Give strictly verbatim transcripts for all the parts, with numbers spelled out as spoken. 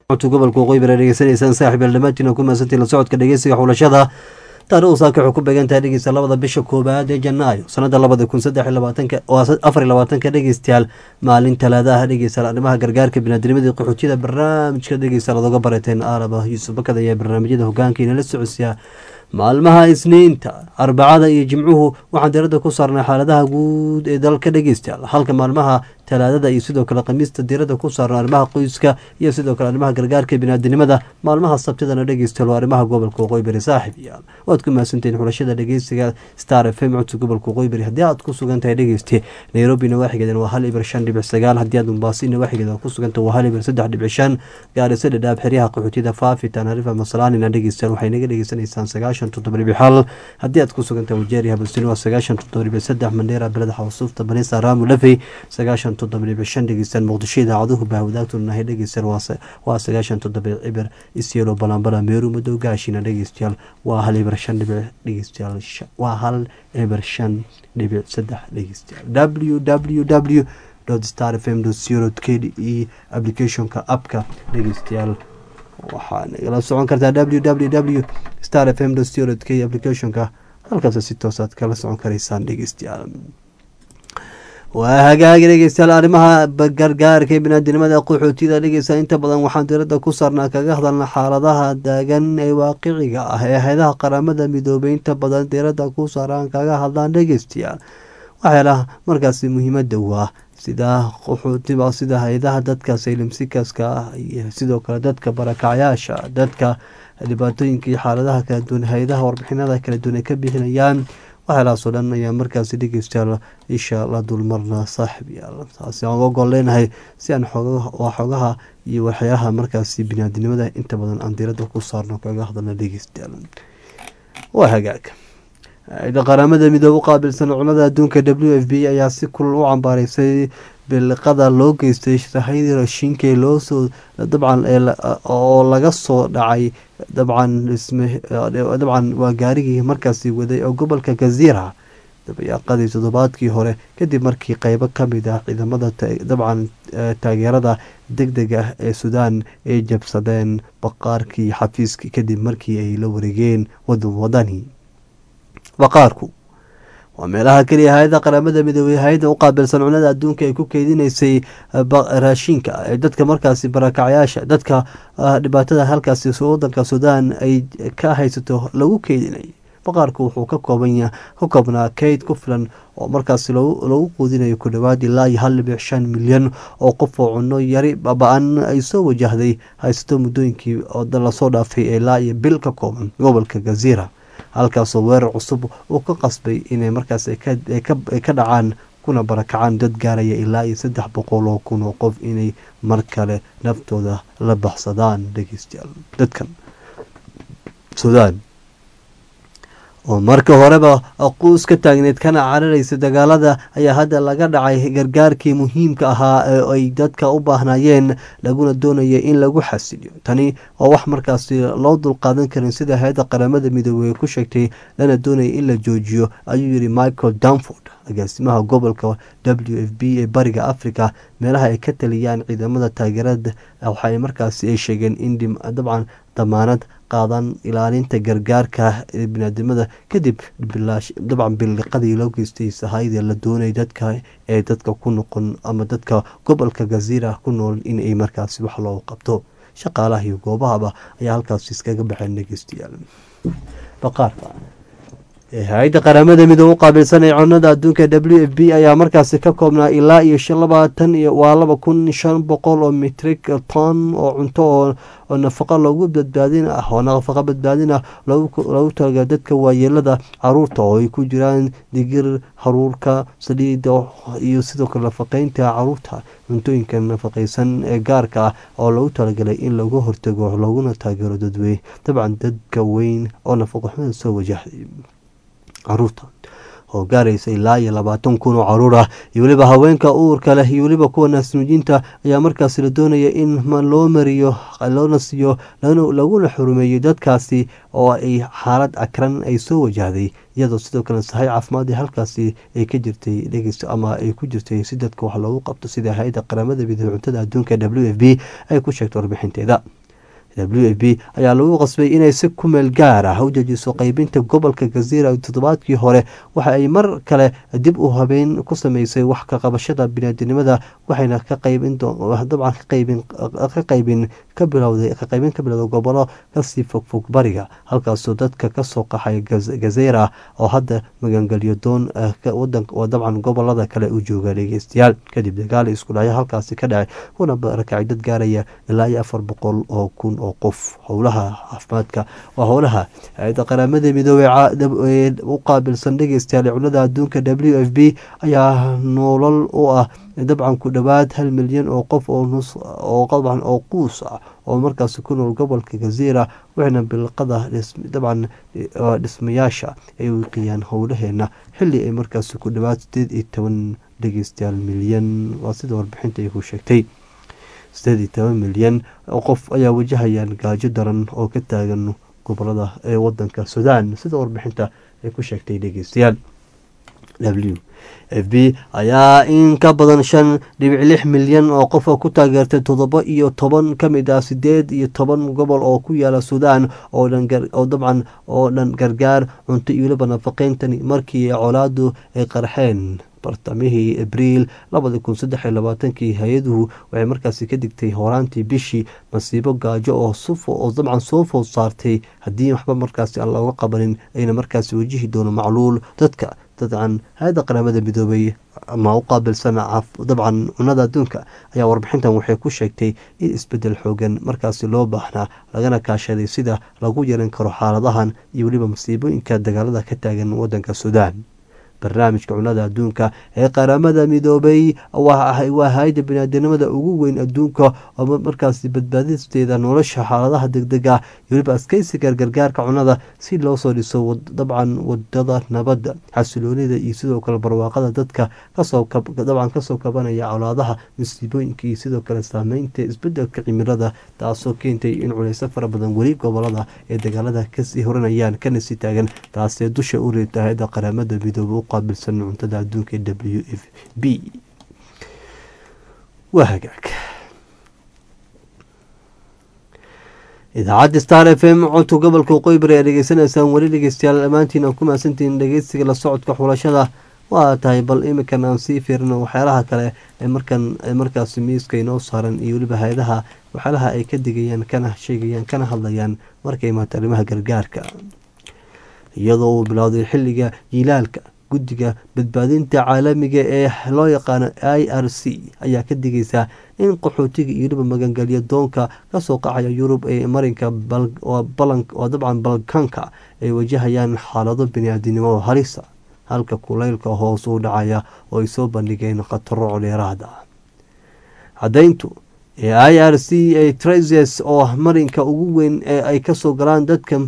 codka gobolka waqooyi bari dhegeysanaysaan saaxiib eldhamaatina ku maasantiin la socodka dhegeysiga xulashada taariikhdu saaka waxay ku beegantahay dhegeysta labada bisha koowaad ee janaayo sanada labada kun saddex iyo labaatanka oo afar iyo labaatanka dhegeystayaal maalin talaadaha dhegeystayaal arrimaha gargaarka biniaadamnimada qaxootiyada barnaamijka dhegeystayaal aad oga barateen aalaba yuusuf bakad ayaa barnaamijyada hogaankiina la socodsiyaa maalmaha isniinta arbacada iyo jimcuhu waxaan diiradda ku saarnay xaaladaha guud ee dalka dhegeystayaal halka maalmaha talaadada iyo sidoo kale khamiista diiradda ku saarna arrimaha qoyska iyo sidoo kale arrimaha gargaarka biniaadamnimada maalmaha sabtidana dhegeystayaal waa arrimaha gobolka waqooyi bari saaxiib yaal waad ku mahadsantihiin xulashada dhegeysiga star f m codka gobolka waqooyi bari haddii aad ku sugan tahay dhegeyste nairobi nawaaxigeedana waa hal ibar shan dhibic sagaal haddii aad mombaaso nawaaxigeeda ku sugan tahay waa hal ibar saddex dhibic shan gaarisa dhadhaab xeryaha qaxootiyada faafi tanarifa masalaanina dhegeystayaal waxay naga dhegeysanaysaan sagaashan toddoba dhibic hal haddii aad ku sugan tahay wajeeri habasini waa sagaashan toddoba dhibic saddex mandheera beleda xawasuufta banisa raamu lafey sagaashan toddoba dhibic shan dhegeystaan muqdisho idaacaduhu bahwadaagtuna dhegeystayaal waa sagaashan toddoba cibir isyelo balambala meeru madow gaashina dhegeystayaal waa hal ibar shan dhibic dhegeystayaal waa hal ibar shan dhibic saddex dhegeystayaal w w w star f m co k d e applicationka appka dhegeystayaal waxaa nagala socon kartaa w w w star f m co k applicationka halkaas si toosaad kala socon karaysaan dhegeystayaal waa hagaagi dhegeystayaal arrimaha gargaarka biniaadamnimada qaxootiyada dhegeysta inta badan waxaan diiradda ku saarnaa kaga hadalna xaaladaha daagan ee waaqiciga ah ee hay-adaha qaramada midoobay inta badan diiradda ku saaraan kaga hadlaan dhegeystayaal waxyaalaha markaasi muhiimada waa sida qaxootiba sida hay-adaha dadka saylimsikaska ah iyo sidoo kale dadka barakacyaasha dadka dhibaatooyinka iyo xaaladaha kala duwan hay-adaha warbixinada kala duwan ay ka bixinayaan waxyaalahaasoo dhan ayaa markaasi dhegeystayaal isha la dulmarna saaxib yaal taasi aan uga gol leenahay si aan xogaha iyo waxyaalaha markaasi biniaadamnimada inta badan aan diiradda ku saarno kaga hadalna dhegeystayaal waa hagaag qaramada midoobe u qaabilsan cunada adduunka w f b ayaa si kulul u cambaareysay biliqada loo geystay sahaydi rashiinka loosoo dabcan oo laga soo dhacay dabcan dabcan waa gaarigii markaasi waday oo gobolka gaziira dabayaaqadii toddobaadkii hore kadib markii qeybo kamid ah ciidamada dabcan taageerada deg deg ah ee suudaan ay jabsadeen baqaarkii xafiiska kadib markii ay la wareegeen wadan wadani baqaarku waa meelaha keliya hay-ada qaramada midoobey hay-ada u qaabilsan cunada adduunka ay ku keydinaysay raashinka ee dadka markaasi barakacyaasha dadka dhibaatada halkaasi wadanka suudaan ay ka haysato lagu keydinay baqaarku wuxuu ka kooban ka koobnaa keyd ku filan oo markaasi lagu quudinayo ku dhowaad ilaa iyo hal dhibic shan milyan oo qof oo cuno yari baba-an ay soo wajahday haysato muddooyinkii oo lasoo dhaafay ilaa iyo bil ka kooban gobolka gaziira halkaasoo weerar cusub uu ka qasbay inay markaas ay ka dhacaan kuna barakacaan dad gaaraya ilaa iyo saddex boqol oo kun oo qof inay mar kale naftooda la baxsadaan dhegeystayaal dadkan suudaan oo marka horeba quus ka taagneed kana cararaysa dagaalada ayaa hadda laga dhacay gargaarkii muhiimka ahaa ee ay dadka u baahnayeen laguna doonaya in lagu xasiliyo tani waa wax markaasi loo dulqaadan karin sida hay-adda qaramada midoobey ku sheegtay lana doonaya in la joojiyo ayuu yidhi michael danford agaasimaha gobolka w f b ee bariga africa meelaha ay ka taliyaan ciidamada taageerada waxay markaasi ay sheegeen in dabcan damaanad qaadan ilaalinta gargaarka ee biniaadamada kadib dabcan biliqadii loo geystay sahayda la doonay dadka ee dadka ku noqon ama dadka gobolka gaziira ku nool inay markaasi wax loo qabto shaqaalaha iyo goobahaba ayaa halkaas iskaga baxeen dhegeystayaal baqaarka hay-adda qaramada midoobe u qaabilsan ee cunada adduunka w f b ayaa markaasi ka koobnaa ilaa iyo shan labaatan iyo waa laba kun shan boqol oo mitrik ton oo cunto oo nafaqa loogu badbaadin ah oo nafaqa badbaadin ah loogu talaga dadka waayeelada caruurta oo ay ku jiraan digir haruurka saliida iyo sidoo kale nafaqeynta caruurta cuntooyinka nafaqeysan ee gaarka ah oo loogu talagalay in lagu hortago looguna taageero dadwey dabcan dadka weyn oo nafaqo xumada soo wajahday caruurta oo gaaraysa ilaa iyo labaatan kun oo caruur ah iyo weliba haweenka uurka leh iyo weliba kuwa naasnuujinta ayaa markaasi la doonaya in loo mariyo loona siiyo laguna xurumeeyo dadkaasi oo ay xaalad akran ay soo wajahday iyadoo sidoo kale sahay caafimaad halkaasi ay ka jirtay dhegeysto ama ay ku jirtay si dadka wax loogu qabto sida hay-adda qaramada midoobe cuntada adduunka w f b ay ku sheegto warbixinteeda. w f b ayaa lagu qasbay inay si ku meel gaar ah u dejiso qeybinta gobolka gaziira toddobaadkii hore waxa ay mar kale dib u habeyn ku sameysay wax ka qabashada biniaadinimada waxayna ka qaybin dabcan ka qaybin ka qaybin ka bilowday ka qaybin ka bilowday gobolo kasii fogfog bariga halkaasoo dadka kasoo qaxay gazeera oo hadda magangelyo doon wadanka oo dabcan gobolada kale u jooga dhegeystayaal kadib dagaal isku dhacyo halkaasi ka dhacay kuna barakacay dad gaaraya ilaa iyo afar boqol oo kun oo qof. howlaha caafimaadka waa howlaha hay-adda qaramada midoobey u qaabilsan dhegeystayaal cunada adduunka w f b ayaa noolal u ah dabcan ku dhowaad hal milyan oo qof oo dabcan oo quus ah oo markaasi ku nool gobolka gaziira waxayna bilqada dabcan dhismayaasha ay wiiqiyaan howlaheena xili ay markaasi ku dhowaad sideed iyo toban dhegeystayaal milyan waa sida warbixinta ay ku sheegtay. sideed iyo toban milyan oo qof ayaa wajahayaan gaajo daran oo ka taagan gobolada ee wadanka suudaan sida warbixinta ay ku sheegtay dhegeystayaal. w f b ayaa in ka badan shan dhibic lix milyan oo qof ku taageertay toddoba iyo toban ka mid ah sideed iyo toban gobol oo ku yaala suudaan oo dhan oo dabcan oo dhan gargaar cunto iyo weliba nafaqeyntani markii colaadu ay qarxeen bartamihii abriil labada kun saddex iyo labaatankii hay-aduhu waxay markaasi ka digtay horaantii bishii masiibo gaajo oo sufo oo dabcan soo food saartay haddii waxba markaasi aan looga qabanin ayna markaasi wajihi doono macluul dadka dabcan hay-adda qaramada midoobey ama u qaabilsan dabcan cunada adduunka ayaa warbixintan waxay ku sheegtay in isbedel xoogan markaasi loo baahnaa lagana kaashaday sida lagu yaran karo xaaladahan iyo weliba masiibooyinka dagaalada ka taagan wadanka suudaan. barnaamijka cunada adduunka ee qaramada midoobey waa hay-adda biniaadamnimada ugu weyn adduunka oo markaasi badbaadisteeda nolosha xaaladaha degdeg ah iyo weliba askeysiga gargaarka cunada si loo soo dhiso dabcan wadada nabadda xasiloonida iyo sidoo kale barwaaqada dadka dabcan kasoo kabanaya colaadaha masiibooyinka iyo sidoo kale saameynta isbedelka cimilada taasoo keentay in culeyso fara badan weli gobolada ee dagaalada kasii horanayaan kana sii taagan taasee dusha u reebta hay-adda qaramada midoobe qaabilsan cuntada adduunka ee w f b. waa hagaag idaacadda star f m codka gobolka qoybari ayaa dhegeysanaysaan weli dhegeystayaal dhammaantiin aan ku mahadsantihiin dhegeysiga la socodka xulashada waa tahay bal iminkan aan sii fiirino waxyaalaha kale ee markan markaasi miiska inoo saaran iyo weliba hay-adaha waxyaalaha ay ka digayaan kana sheegayaan kana hadlayaan markay imaato arrimaha gargaarka iyadoo uu bilowday xilliga yilaalka guddiga badbaadinta caalamiga ee loo yaqaano i r c ayaa ka digaysaa in qaxootiga iyo weliba magangelya doonka kasoo qacaya yurub ee marinka oo dabcan balkanka ay wajahayaan xaalado biniaadinimo halisa halka kuleylka hoos u dhacaya oo ay soo bandhigeen khataro dheeraada. cadayntu ee i r c ee trezes oo marinka ugu weyn ee ay kasoo galaan dadka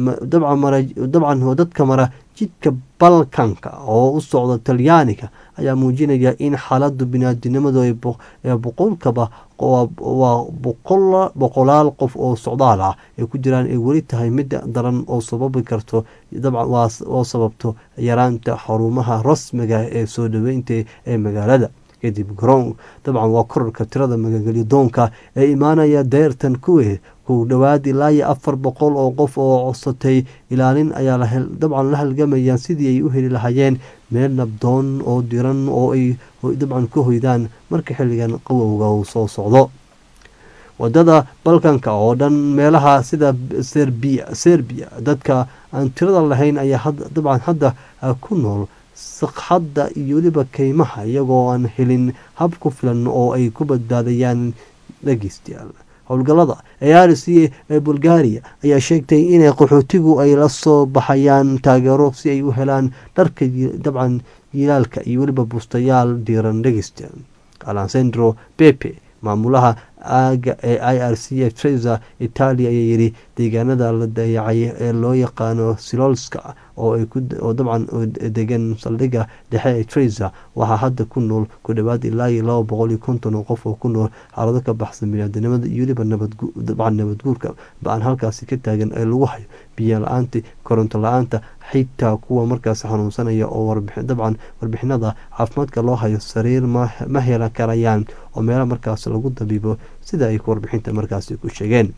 dabcan dadka mara jidka balkanka oo u socda talyaaniga ayaa muujinaya in xaaladu biniaadinimadu ee boqolkaba waa boqolaal qof oo socdaal ah ay ku jiraan ay weli tahay mid daran oo sababi karto dabcan oo sababto yaraanta xarumaha rasmiga ee soo dhaweynta ee magaalada kadib garoon dabcan waa korarka tirada magangelyo doonka ee imaanaya deertan kuwe ku dhowaad ilaa iyo afar boqol oo qof oo codsatay ilaalin ayaa dabcan la halgamayaan sidii ay u heli lahaayeen meel nabdoon oo diran oo ay dabcan ka hoydaan marka xilligan qawowga uu soo socdo. wadada balkanka oo dhan meelaha sida serbiya serbiya dadka aan tirada lahayn ayaa dabcan hadda ku nool sakxadda iyo weliba keymaha iyagoo aan helin hab ku filan oo ay ku badbaadayaan dhegeystayaal. howlgalada e r c ee bulgaria ayaa sheegtay inay qaxootigu ay la soo baxayaan taageero si ay u helaan dharka dabcan yilaalka iyo weliba bustayaal diiran dhegeystayaal. alessandro pepe maamulaha aaga ee i r c treza italia ayaa yidhi deegaanada la dayacay ee loo yaqaano silolska oo ay oo dabcan degan saldhigga dhexe ee Treza waxaa hadda ku nool ku dhawaad ilaa iyo laba boqol iyo konton oo qof oo ku nool xaalado ka baxsan bini'aadanimada iyo weliba dabcan nabadguurka ba-an halkaasi ka taagan ee lagu hayo biyo la-aanta koronto la-aanta xitaa kuwa markaasi xanuunsanaya oo dabcan warbixinada caafimaadka loo hayo sariir ma heli karayaan oo meelo markaas lagu dabiibo sida ay warbixinta markaasi ku sheegeen.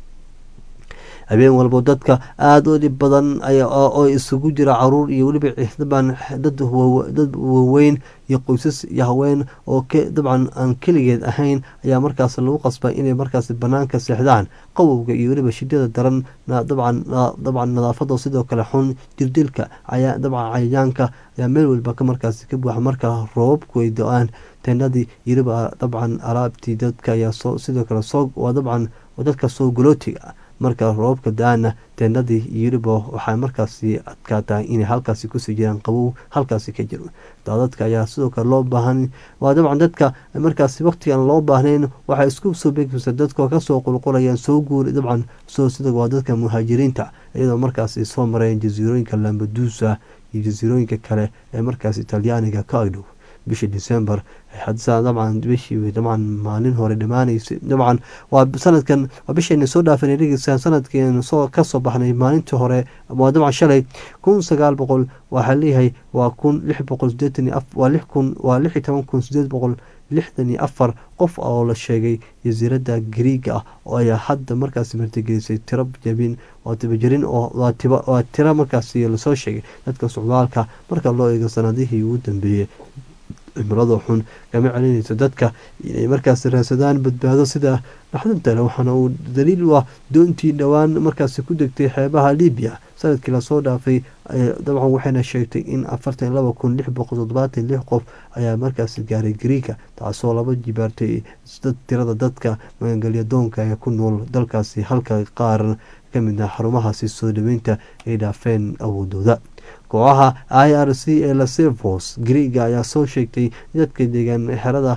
habeen walbo dadka aada u dhib badan oo isugu jira caruur iyo weliba dabcan dad waaweyn iyo qoysas iyo haween oo dabcan aan keligeed ahayn ayaa markaas lagu qasbay inay markaas banaanka seexdaan qabowga iyo weliba shidada daran dabcan dabcan nadaafada sidoo kale xun jirdilka dabcan cayayaanka ayaa meel walba ka markaas ka buuxa marka roobabku ay do-aan teenadii iyo weliba dabcan alaabtii dadka ayaa sidoo kale soo waa dabcan dadka soo galootiga marka roobka da-aana teenadii iyo weliba waxay markaasi adkaatahay inay halkaasi kusii jiraan qabow halkaasi ka jiro daadadka ayaa sidoo kale loo baahan waa dabcan dadka markaasi waqtigan loo baahnayn waxay isku soo beegmaysa dadka kasoo qulqulayaan soo guur dabcan soo sida waa dadka muhaajiriinta iyadoo markaasi soo mareen jasiirooyinka Lampedusa iyo jasiirooyinka kale ee markaasi Talyaaniga ka agdhow bishii December hadda dabcan bishii dabcan maalin hore dhamaanaysa dabcan waa sanadkan waa bishii soo dhaafay dhigaysan sanadkeen soo ka soo baxnay maalintii hore waa dabcan shalay kun sagaal boqol waxa leeyahay waa kun lix boqol sideetan iyo afar waa lix kun waa lix iyo toban kun sideed boqol lixdan iyo afar qof oo la sheegay jasiiradda Greega ah oo ay hadda markaas martigelisay tiro jabin oo tibajirin oo waa tiba waa tiro markaas la soo sheegay dadka socdaalka marka loo eego sanadihii ugu dambeeyay cimilada xun kama celinayso dadka inay markaas raadsadaan badbaado sida dhaxdinta waxaana uu daliil u ah doontii dhowaan markaas ku degtay xeebaha Liibiya sanadkii la soo dhaafay dabcan waxayna sheegtay in afartan iyo laba kun lix boqol toddobaatan iyo lix qof ayaa markaas gaaray Greeka taasoo laba jibaartay tirada dadka magangelya doonka ee ku nool dalkaasi halka qaar ka mid ah xarumahaasi soo dhaweynta ay dhaafeen awoodooda. kooxaha I R C ee Lesvos Greega ayaa soo sheegtay dadka deegaan xerada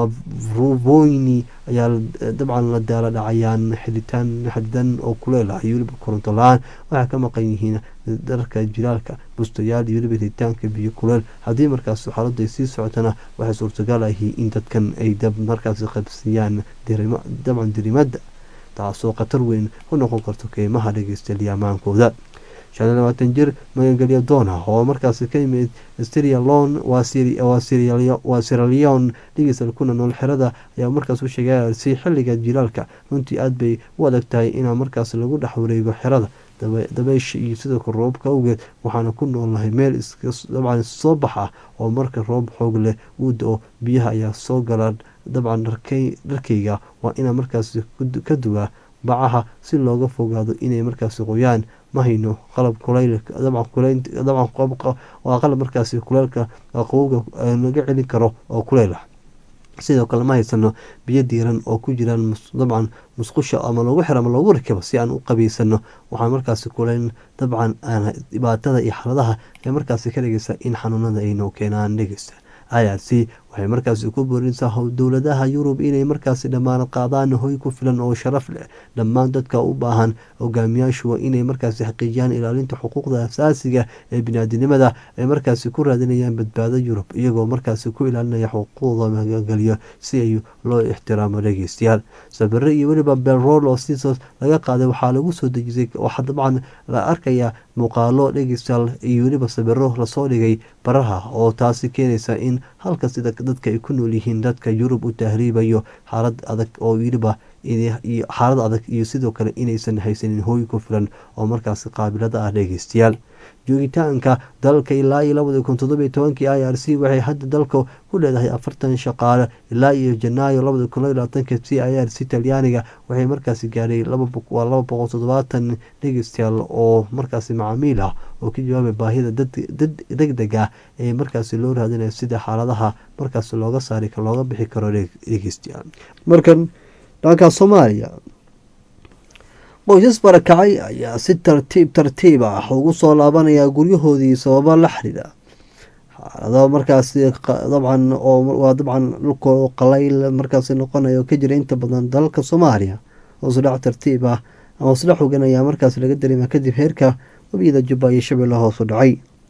Mavrovoini ayaa dabcan la daala dhacayaan xilitaan xadidan oo kuleel ah iyo weliba koronto la-aan waxay ka maqan yihiin darka jiraalka bustayaal iyo weliba helitaanka biyo kuleel haddii markaas xaaladdu ay sii socotana waxay suurtagal ahi in dadkan ay dab markaas qabsiyaan dabcan dirimada taasoo khatar weyn ku noqon karto keymaha dhegeystayaal amaankooda. shan iyo labaatan jir magangelya doon ah oo markaas ka yimid Sierra Leone waa Sierra Leone dhigiisal kuna nool xerada ayaa markaas u sheegay si xilliga jilaalka runtii aad bay u adag tahay in markaas lagu dhex wareego xerada dabaysha iyo sidoo kale roobka awgeed waxaana ku noolnahay meel dabcan soo baxa oo marka roob xoog leh uu do biyaha ayaa soo gala dabcan dharkayga waa inaa markaas ka duwaa bacaha si looga fogaado inay markaas qoyaan ma hayno qalab kuleyl dabcan kuleyl dabcan waa qalab markaas kuleylka qabowga laga celin karo oo kuleyl ah sidoo kale ma haysano biyo diiran oo ku jiraan dabcan musqusha ama lagu xiro ama lagu rakabo si aan u qabiysano waxaan markaas kuleyl dabcan dhibaatada iyo xaaladaha ee markaas ka dhigaysa in xanuunada ay noo keenaan dhegeysta I R C waxay markaas ku boorinaysaa dowladaha Yurub inay markaas dhammaan qaadaan hoy ku filan oo sharaf leh dhammaan dadka u baahan hogaamiyaashu waa inay markaas xaqiijiyaan ilaalinta xuquuqda asaasiga ee bini'aadanimada ay markaas ku raadinayaan badbaado Yurub iyagoo markaas ku ilaalinaya xuquuqdooda magangelyo si ay loo ixtiraamo dhegeystayaal sabir iyo weliba Belrol oo sidoo laga qaaday waxaa lagu soo dejisay waxa dabcan la arkaya muuqaalo dhegeystayaal iyo weliba sabiro la soo dhigay baraha oo taasi keenaysa in halka sida dadka ay ku nool yihiin dadka Yurub u tahriibayo xaalad adag oo weliba xaalad adag iyo sidoo kale inaysan haysanin hooy ku filan oo markaas qaabilada ah dhegeystayaal joogitaanka dalka ilaa iyo labada kun toddoba iyo tobankii I R C waxay hadda dalka ku leedahay afartan shaqaale ilaa iyo Janaayo labada kun iyo labaatanka si I R C Talyaaniga waxay markaas gaaray laba boqol toddobaatan dhegeystayaal oo markaas macaamiil ah oo ka jawaabay baahida degdega ee markaas loo raadinayo sida xaaladaha markaas looga saari karo looga bixi karo dhegeystayaal. markan dhanka Soomaaliya qoysas barakacay ayaa si tartiib tartiib ah ugu soo laabanaya guryahoodii sababo la xiriira xaalado markaas dabcan oo waa dabcan dhulkooda qalayl markaas noqonayo ka jira inta badan dalka Soomaaliya oo soo tartiib ah ama soo xogan ayaa markaas laga dareemay kadib heerka wabiyada Jubba iyo Shabeelle hoos u dhacay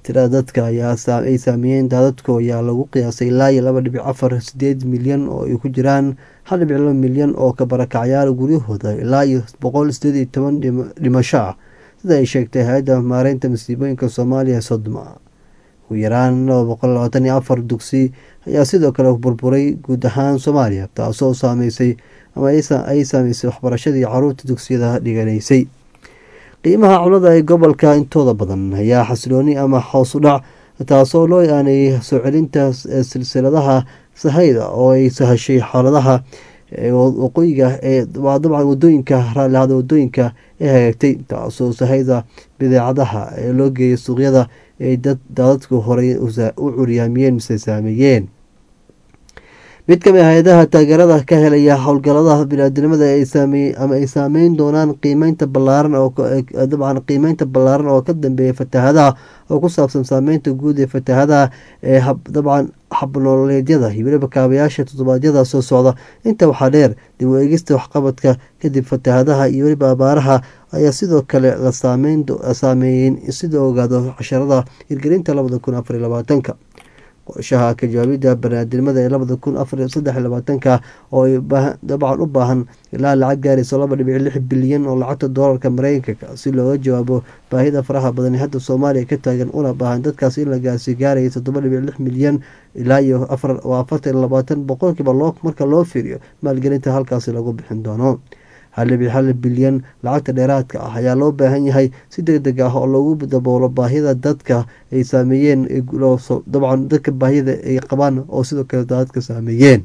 tirada dadka ayaa ay saameeyeen daadadku ayaa lagu qiyaasay ilaa iyo laba dhibic afar sideed milyan oo ay ku jiraan hal dhibic laba milyan oo ka barakacyaal guryahooda ilaa iyo boqol sideed iyo toban dhimasho ah sida ay sheegtay hay-adda maareynta masiibooyinka soomaaliya sodma ugu yaraan laba boqol labaatan iyo afar dugsi ayaa sidoo kale burburay guud ahaan soomaaliya taasoo saameysay ama ay saameysay waxbarashadii caruurta dugsiyada dhiganaysay. qiimaha cunada ee gobolka intooda badan ayaa xasilooni ama hoos u dhac taasoo loo aaneeyay soo celinta silsiladaha sahayda oo ay sahashay xaaladaha waqooyiga ee dabcan wadooyinka raallihada wadooyinka ee hagaagtay taasoo sahayda badeecadaha ee loo geeyay suuqyada ay daadadku horey u curyaamiyeen mise saameeyeen. mid kamid a hay-adaha taageerada ka helaya howlgalada biniaadamada ama ay saameyn doonaan qiimeynta balaaran dabcan qiimeynta ballaaran oo ka dambeeya fatahadaha oo ku saabsan saameynta guud ee fatahadaha ee dabcan habnololeedyada iyo weliba kaabayaasha toddobaadyada soo socda. inta waxaa dheer dib u eegista waxqabadka kadib fatahadaha iyo weliba abaaraha ayaa sidoo kale la saameeyeen sida ogaado casharada hirgelinta labada kun afar iyo labaatanka qorshaha ka jawaabida baniaadamada ee labada kun afar saddex iyo labaatanka oo ay dabcan u baahan ilaa lacag gaarayso laba dhibic lix bilyan oo lacagta doolarka mareykanka si looga jawaabo baahida faraha badan ee hadda soomaaliya ka taagan una baahan dadkaas in la gaarsi gaaraya toddoba dhibic lix milyan ilaa iyo afartan iyo labaatan boqolkiiba loo marka loo fiiriyo maalgelinta halkaasi lagu bixin doono. hal dhibic hal bilyan lacagta dheeraadka ah ayaa loo baahan yahay si deg deg ah oo loogu daboolo baahida dadka ay saameeyeen dabcan dadka baahida ay qabaan oo sidoo kale dadka saameeyeen.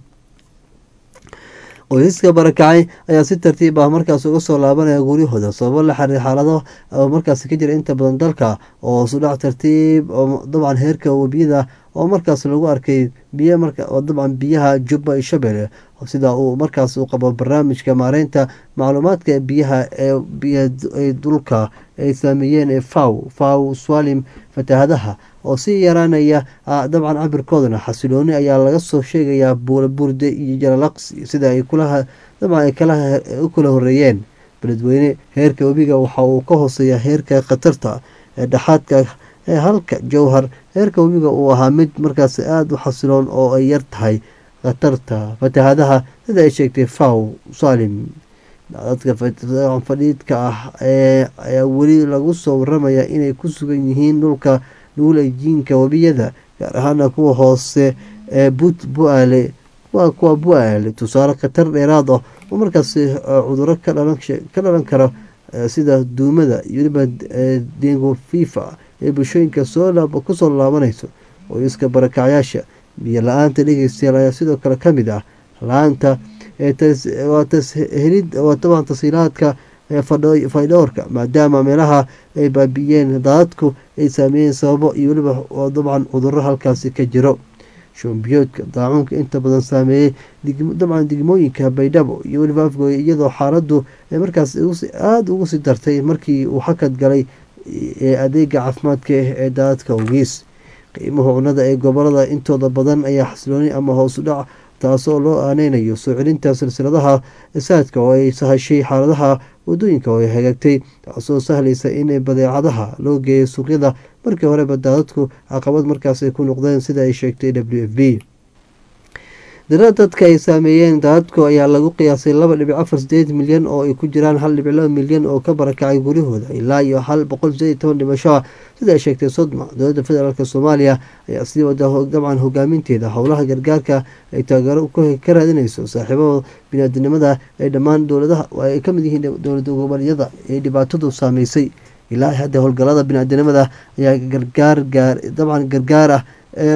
qoysaska barakacay ayaa si tartiib ah markaas uga soo laabanaya guryahooda sababo la xiriir xaalado markaas ka jira inta badan dalka oo sudhac tartiib oo dabcan heerka webiyada oo markaas lagu arkay biyo marka dabcan biyaha jubba iyo shabeelle sida uu markaas uu qabo barnaamijka maareynta macluumaadka biyaha ee dhulka ay saameeyeen ee faw faw swalim fatahadaha oo sii yaraanaya dabcan cabirkoodana xasilooni ayaa laga soo sheegayaa buulaburde iyo jalalaqsi sida ay kula dabcan ay u kala horeeyeen. beledweyne heerka webiga waxa uu ka hooseeya heerka khatarta ee dhexaadka ee halka jowhar heerka webiga uu ahaa mid markaas aada u xasiloon oo ay yar tahay khatarta fatahadaha sida ay sheegtay faw salim. dadka fadhiidka ah ayaa weli lagu soo waramaya inay ku sugan yihiin dhulka nuulajiinka webiyada gaar ahaana kuwa hoose ee but bu-aale waa kuwa bu-aale tusaale khatar dheeraad ah oo markaasi cuduro ka dhalan kara sida duumada iyo weliba dengo fifa ee bulshooyinka kusoo laabanayso. qoysaska barakacyaasha biyo la-aanta dhegeystayaal ayaa sidoo kale kamid ah la-aanta waa taban tasiilaadka faydhowrka maadaama meelaha ay baabi'iyeen daadadku ay saameeyeen sababo iyo weliba dabcan cuduro halkaasi ka jiro. shoombiyoodka daacuunka inta badan saameeyey dabcan degmooyinka baydhabo iyo weliba afgooye iyadoo xaaladu ay markaas aada ugu sii dartay markii uu xakad galay ee adeega caafimaadka ee daadadka ogiis. qiimaha cunada ee gobolada intooda badan ayaa xasilooni ama hoos u dhac taasoo loo aaneynayo soo celinta silsiladaha saadka oo ay sahashay xaaladaha wadooyinka oo ay hagaagtay taasoo sahlaysa in badeecadaha loo geeyo suuqyada markii horeba daadadku caqabad markaas ay ku noqdeen sida ay sheegtay w f b. dirada dadka ay saameeyeen daadadku ayaa lagu qiyaasay laba dhibic afar sideed milyan oo ay ku jiraan hal dhibic laba milyan oo ka barakacay guryahooda ilaa iyo hal boqol sideed iyo toban dhimasho sida ay sheegtay sodma. dowladda federaalk soomaaliya ayaa sii wada dabcan hogaaminteeda howlaha gargaarka ay taageero ka raadinayso saaxiibada biniaadanimada ee dhammaan dowladaha ay kamid yihiin dowlada goboleedyada ee dhibaatadu saameysay. ilaa hadda howlgalada biniaadanimada ayaa gargaar dabcan gargaar ah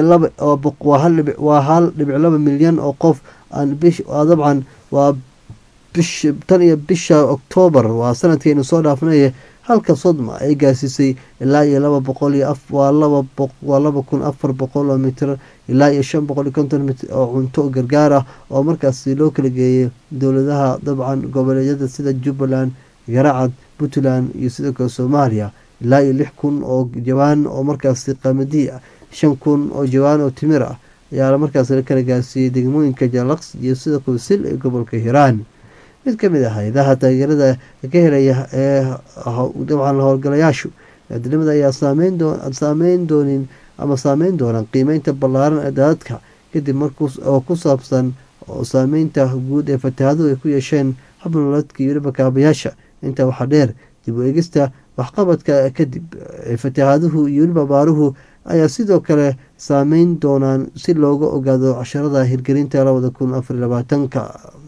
waa hal dhibic laba milyan oo qof dabcan waa tan iyo bisha oktoobar waa sanadkeenu soo dhaafnay halka sodma ay gaarsiisay ilaa iyo laba boqol iyo waa laba kun afar boqol oo mitir ilaa iyo shan boqol iyo konton mitir oo cunto gargaar ah oo markaasi loo kala geeyay dowladaha dabcan goboleedyada sida jubbaland garacad puntland iyo sidoo kale soomaaliya. ilaa iyo lix kun oo jawaan oo markaasi qamadi ah shan kun oo jawaan oo timir ah ayaa markaas la kala gaarsiiyey degmooyinka jalaqs iyo sida kowsil ee gobolka hiiraan. mid kamid ah hay-adaha taageerada ka helaya ee dabcan howlgalayaashu biniaadamada ayaa saameyn doo saameyn doonin ama saameyn doonaan qiimeynta ballaaran ee daadadka kadib markuu oo ku saabsan oo saameynta guud ee fatahaaduhu ay ku yeesheen habnololeedka iyo weliba kaabayaasha. intaa waxaa dheer dib u eegista waxqabadka kadib fatahaaduhu iyo weliba abaaruhu ayaa sidoo kale saameyn doonaan si looga ogaado casharada hirgelinta labada kun afar iyo labaatanka.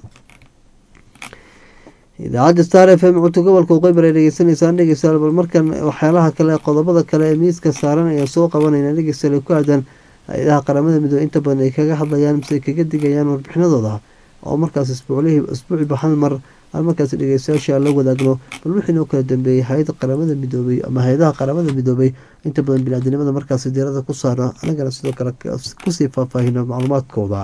idaacadda star f m codka gobolka waqooyi ay dhegeysanaysaan dhegeystayaal bal markan waxyaalaha kale qodobada kale ee miiska saaran ayaa soo qabanayna dhegeystayaal ku aadan hay-adaha qaramada midoobe inta badan ay kaga hadlayaan mise ay kaga digayaan warbixinadooda oo markaas isbuuclihii isbuuciba hal mar aan markaas dhegeystayaasha la wadaagno bal wixii noo kala dambeeyey hay-ada qaramada midoobey ama hay-adaha qaramada midoobey inta badan biniaadinimada markaas diirada ku saarno anagana sidoo kale kusii faahfaahino macluumaadkooda.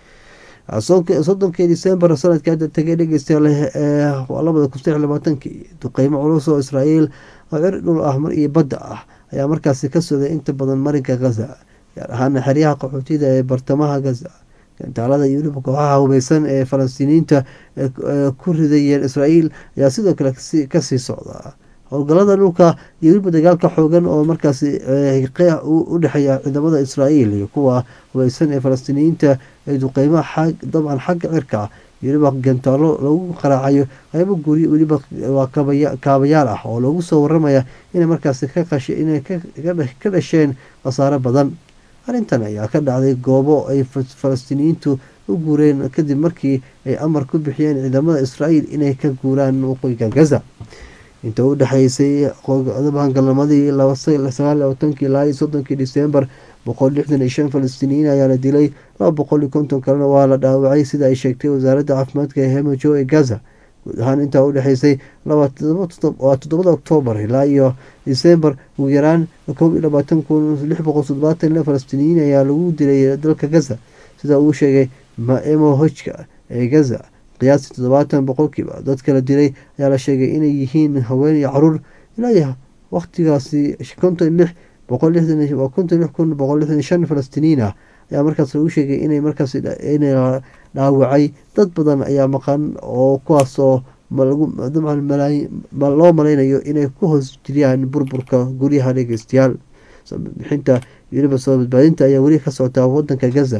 soddonkii disembar sanadkii hadda tagay dhegeystayaal labada kun saddex labaatankii duqeymo culus oo israa'iil oo cir dhul ah iyo badda ah ayaa markaasi ka socday inta badan marinka gaza gaar ahaan xeryaha qaxootida ee bartamaha gaza. gantaalada iyo weliba kooxaha hubeysan ee falastiiniyiinta ku ridayeen israa'iil ayaa sidoo kale kasii socda. howlgalada dhulka iyo weliba dagaalka xoogan oo markaasi u dhexeeya ciidamada israa'iil iyo kuwa hubeysan ee falastiiniyiinta ee duqeymaha dabcan xagga cirka iyo weliba gantaalo lagu qaraacayo qaybo guri weliba waa kaabayaal ah oo lagu soo waramaya inay markaasi inay ka dhasheen khasaare badan. arrintan ayaa ka dhacday goobo ay falastiiniyiintu u guureen kadib markii ay amar ku bixiyeen ciidamada israa'iil inay ka guuraan waqooyiga gaza. inta u dhexeysay hangalnimadii sagaal labaatanki ilaa iyo soddonkii disembar boqol lixdan iyo shan falastiiniyiin ayaa la dilay laba boqol iyo konton kalena waa la dhaawacay sida ay sheegtay wasaaradda caafimaadka ee hemajo ee gaza. guud ahaan intaa u dhexeysay waa toddobada oktoobar ilaa iyo disembar ugu yaraan kow iyo labaatan kun lix boqol toddobaatan ila falastiiniyiin ayaa lagu dilay dalka gaza sida uu sheegay maemo hojka ee gaza. qiyaastii toddobaatan boqolkiiba dadka la dilay ayaa la sheegay inay yihiin haween iyo caruur ilaa waqtigaasi konton lix boqol lixdan waa konton lix kun boqol lixdan shan falastiiniyiin ah ayaa markaas lagu sheegay inay markaas inay dhaawacay. dad badan ayaa maqan oo kuwaasoo dabcan loo malaynayo inay ku hoos jiriyaan burburka guryaha dhegeystayaal. bixinta weliba soo badbaadinta ayaa weli ka socotaa wadanka gaza.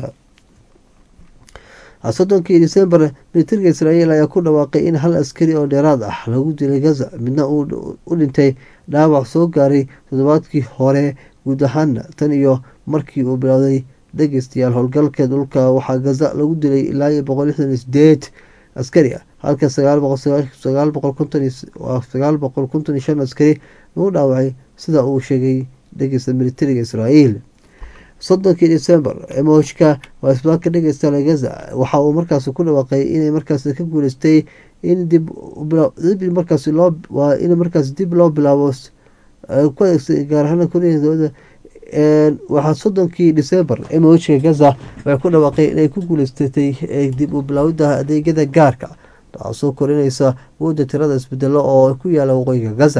soddonkii disembar militariga israa'iil ayaa ku dhawaaqay in hal askari oo dheeraad ah lagu dilay gaza midna uu u dhintay dhaawac soo gaaray toddobaadkii hore. guud ahaana tan iyo markii uu bilowday dhegeystayaal howlgalka dhulka waxaa gaza lagu dilay ilaa iyo boqol lixdan iyo sideed askari ah halka sagaal boqol konton iyo shan askari lagu dhaawacay sida uu sheegay dhegeysta militariga israa'iil. soddonkii disembar emohka waa isbitaalka dhegeystayaal gaza waxa uu markaasi ku dhawaaqay inay markaasi ka guuleystay in dib markaasi loo waa in markaasi dib loo bilaabo ku adeegsay gaar ahaan dowladda. waxaa soddonkii disembar emohka gaza waxay ku dhawaaqay inay ku guuleysatay dib u bilaawida adeegyada gaarka taasoo korinaysa awoodda tirada isbedelo oo ku yaala waqooyiga gaza.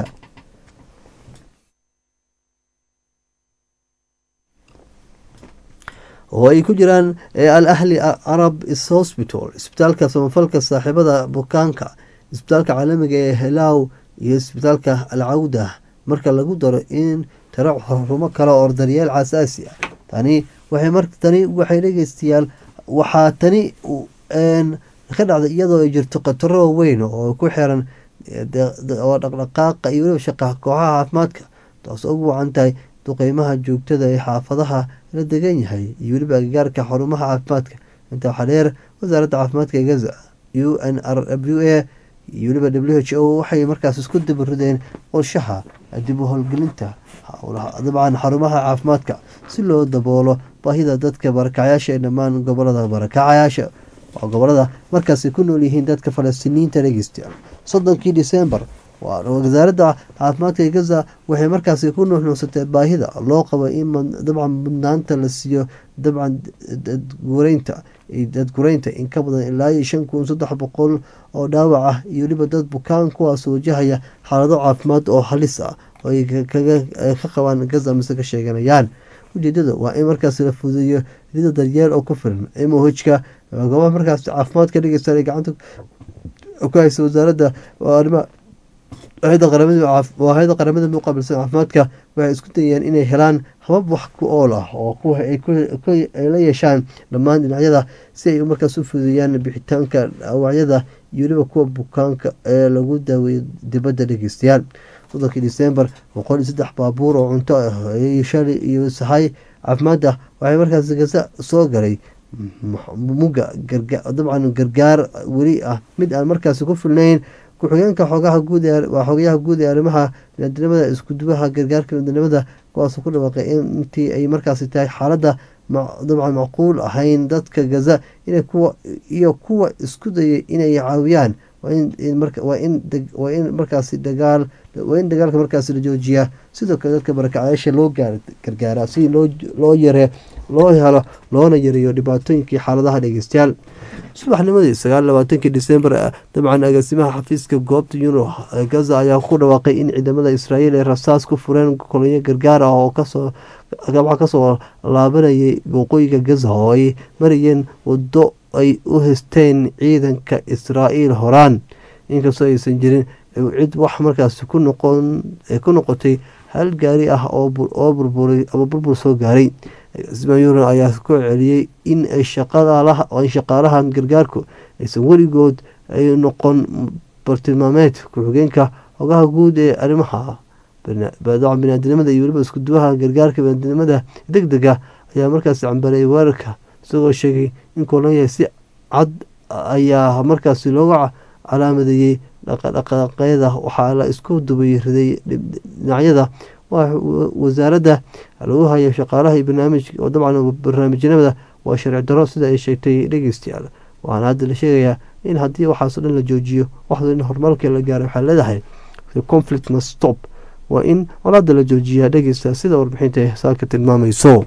oo ay ku jiraan al ahli arab hospital isbitaalka samafalka saaxiibada bukaanka isbitaalka caalamiga ee helaaw iyo isbitaalka al cawda marka lagu daro in tiro xarumo kale oo daryeel asaasi ah. tani waxay mar tani waxay dhegeystayaal waxaa tani ka dhacday iyadoo ay jirto khataro weyn oo ku xiran oo dhaqdhaqaaqa iyo weliba shaqaha kooxaha caafimaadka taas ugu wacan tahay duqeymaha joogtada ee xaafadaha la degan yahay iyo weliba agagaarka xarumaha caafimaadka. intaa waxaa dheer wasaaradda caafimaadka gaza u n r w a iyo weliba w h o waxay markaas isku dabarideen qorshaha dib u howlgelinta dabcan xarumaha caafimaadka si loo daboolo baahida dadka barakacayaasha ee dhammaan gobolada barakacayaasha waa gobolada markaasi ku nool yihiin dadka falastiiniyiinta dhegeystayaal. soddonkii disembar wasaaradda caafimaadka gaza waxay markaasi ku nuuxnuuxsatay baahida loo qabo in dabcan mudnaanta la siiyo dabcan dadgureynta dadgureynta in ka badan ilaa iyo shan kun saddex boqol oo dhaawac ah iyo weliba dad bukaan kuwaas wajahaya xaalado caafimaad oo halis ah oo ay ka qabaan gaza mise ka sheeganayaan. ujeedada waa in markaasi la fududeeyo rida daryeel oo ku filan emohka goobaha markaas caafimaadka dhegeysta gacanta ku haysa wasaaradda arrimaha hay'adda qaramada caaf- waa hay'adda qaramada muqaabilsan caafimaadka waxay isku dayeen inay helaan habab wax ku ool ah oo kuwa ay ku- ku- ay la yeeshaan dhammaan dhinacyada si ay markaas u fududeeyaan bixitaanka dhaawacyada iyo weliba kuwa bukaanka ee lagu daaweeyo dibadda dhegeystayaal soddonkii disembar boqol iyo saddex baabuur oo cunto ah iyo shali iyo sahay caafimaad ah waxay markaas gaza soo galay muga garga- dabcan gargaar weli ah mid aan markaasi ku filnayn ku-xigeenka xogaha guud ee waa xogayaha guud ee arrimaha biniaadamnimada iskudubaha gargaarka biniaadamnimada kuwaasoo ku dhawaaqay in intii ay markaasi tahay xaaladda ma- dabcan macquul ahayn dadka gaza inay kuwa iyo kuwa isku dayay inay caawiyaan waa in in marka waa in deg- waa in markaasi dagaal waa in dagaalka markaasi la joojiyaa sidoo kale dadka barakacayaasha loo gaar gargaaraa si loo loo yare loo helo loona yareeyo dhibaatooyinkii xaaladaha dhegeystayaal subaxnimadii sagaal iyo labaatankii disembar dabcan agaasimaha xafiiska goobta yuno ee gaza ayaa ku dhawaaqay in ciidamada israa'iil ay rasaas ku fureen kolonyo gargaar ah oo kasoo gabaxa kasoo laabanayay waqooyiga gaza oo ay marayeen wado ay u haysteen ciidanka israa'iil horaan inkastoo aysan jirin cid wax markaasi ku noqon ay ku noqotay hal gaari ah oo bur- oo burburay ama burbur soo gaaray ismaayuran ayaa ku celiyey in ay shaqadaalaha oo ay shaqaalahan gargaarku aysan weligood ay noqon bartilmaameed ku-xigeenka xogaha guud ee arrimaha bina- badaca biniaadamnimada iyo weliba isku duwaha gargaarka biniaadamnimada deg dega ayaa markaasi cambareeyay weerarka isagoo sheegay in kolonya si cad ayaa markaasi looga calaamadeeyey dhaqdhaqaaqyada waxaa la isku dubay riday dhinacyada waa wasaaradda lagu hayo shaqaalaha iyo barnaamij oo dabcan barnaamijnimada waa sharci daro sida ay sheegtay dhegeystayaal waxaana hadda la sheegayaa in haddii waxaasoo dhan la joojiyo waxdo in horumarka la gaaro waxaa leedahay the conflict must stop waa in colaada la joojiyaa dhegeysta sida warbixinta saaka tilmaamayso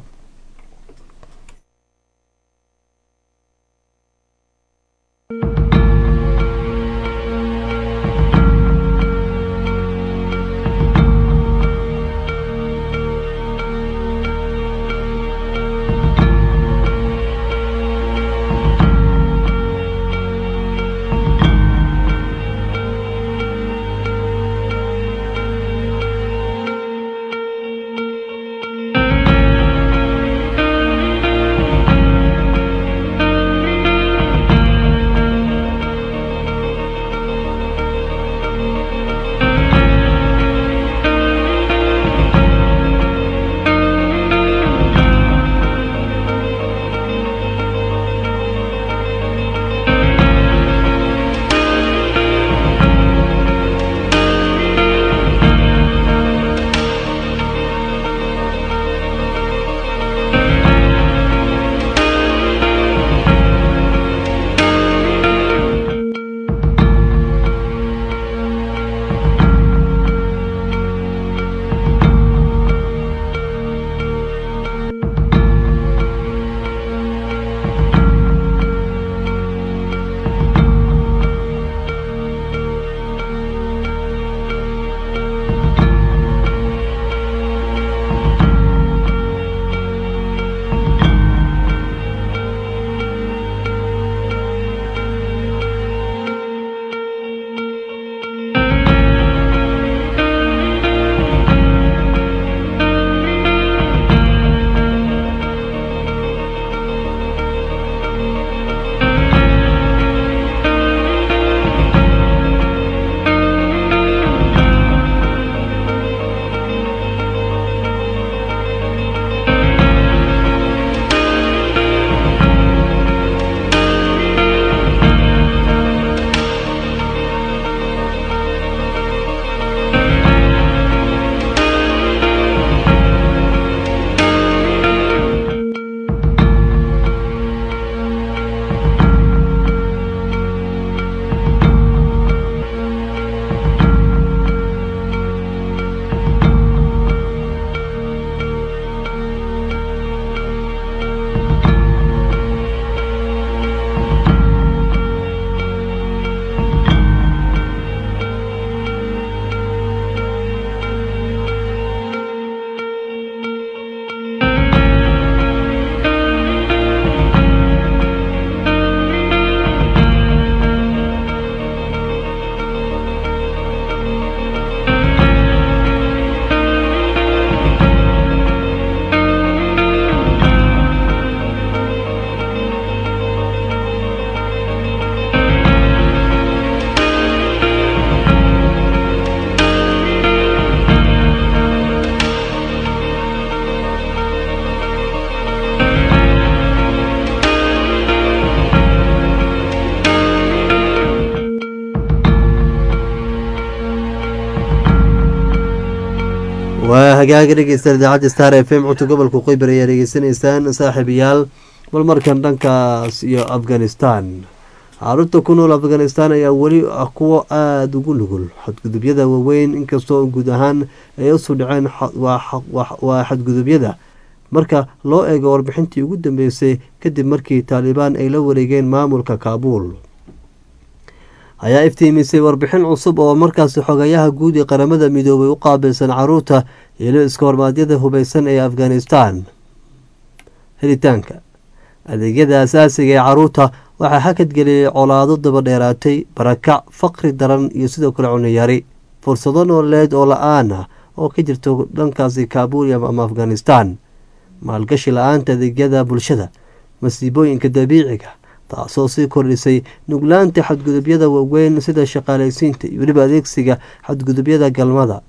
waa hagaaga dhegeysta idaacadda star f m cunto gobolka qoybar ayaa dhegeysanaysaan saaxiibayaal bal markan dhankaas iyo afghanistan caruurta ku nool afghanistan ayaa weli ah kuwo aada ugu nugul xadgudubyada waaweyn inkastoo guud ahaan ay usoo dhaceen waa xadgudubyada marka loo eego warbixintii ugu dambeysay kadib markii taalibaan ay la wareegeen maamulka kaabuul ayaa iftiimisay warbixin cusub oo markaasi xogayaha guud ee qaramada midoobay u qaabilsan caruurta ilo iska hormaadyada hubeysan ee afghanistan helitaanka adeegyada asaasiga ee caruurta waxaa hakadgeliyay colaado daba dheeraatay barakac faqri daran iyo sidoo kale cuniyari fursado nooleed oo la-aan ah oo ka jirto dhankaasi kaabul ama afghanistan maalgashi la-aanta adeegyada bulshada masiibooyinka dabiiciga taasoo sii kordhisay nuglaanta xadgudubyada waaweyn sida shaqaalaysiinta iyo weliba adeegsiga xadgudubyada galmada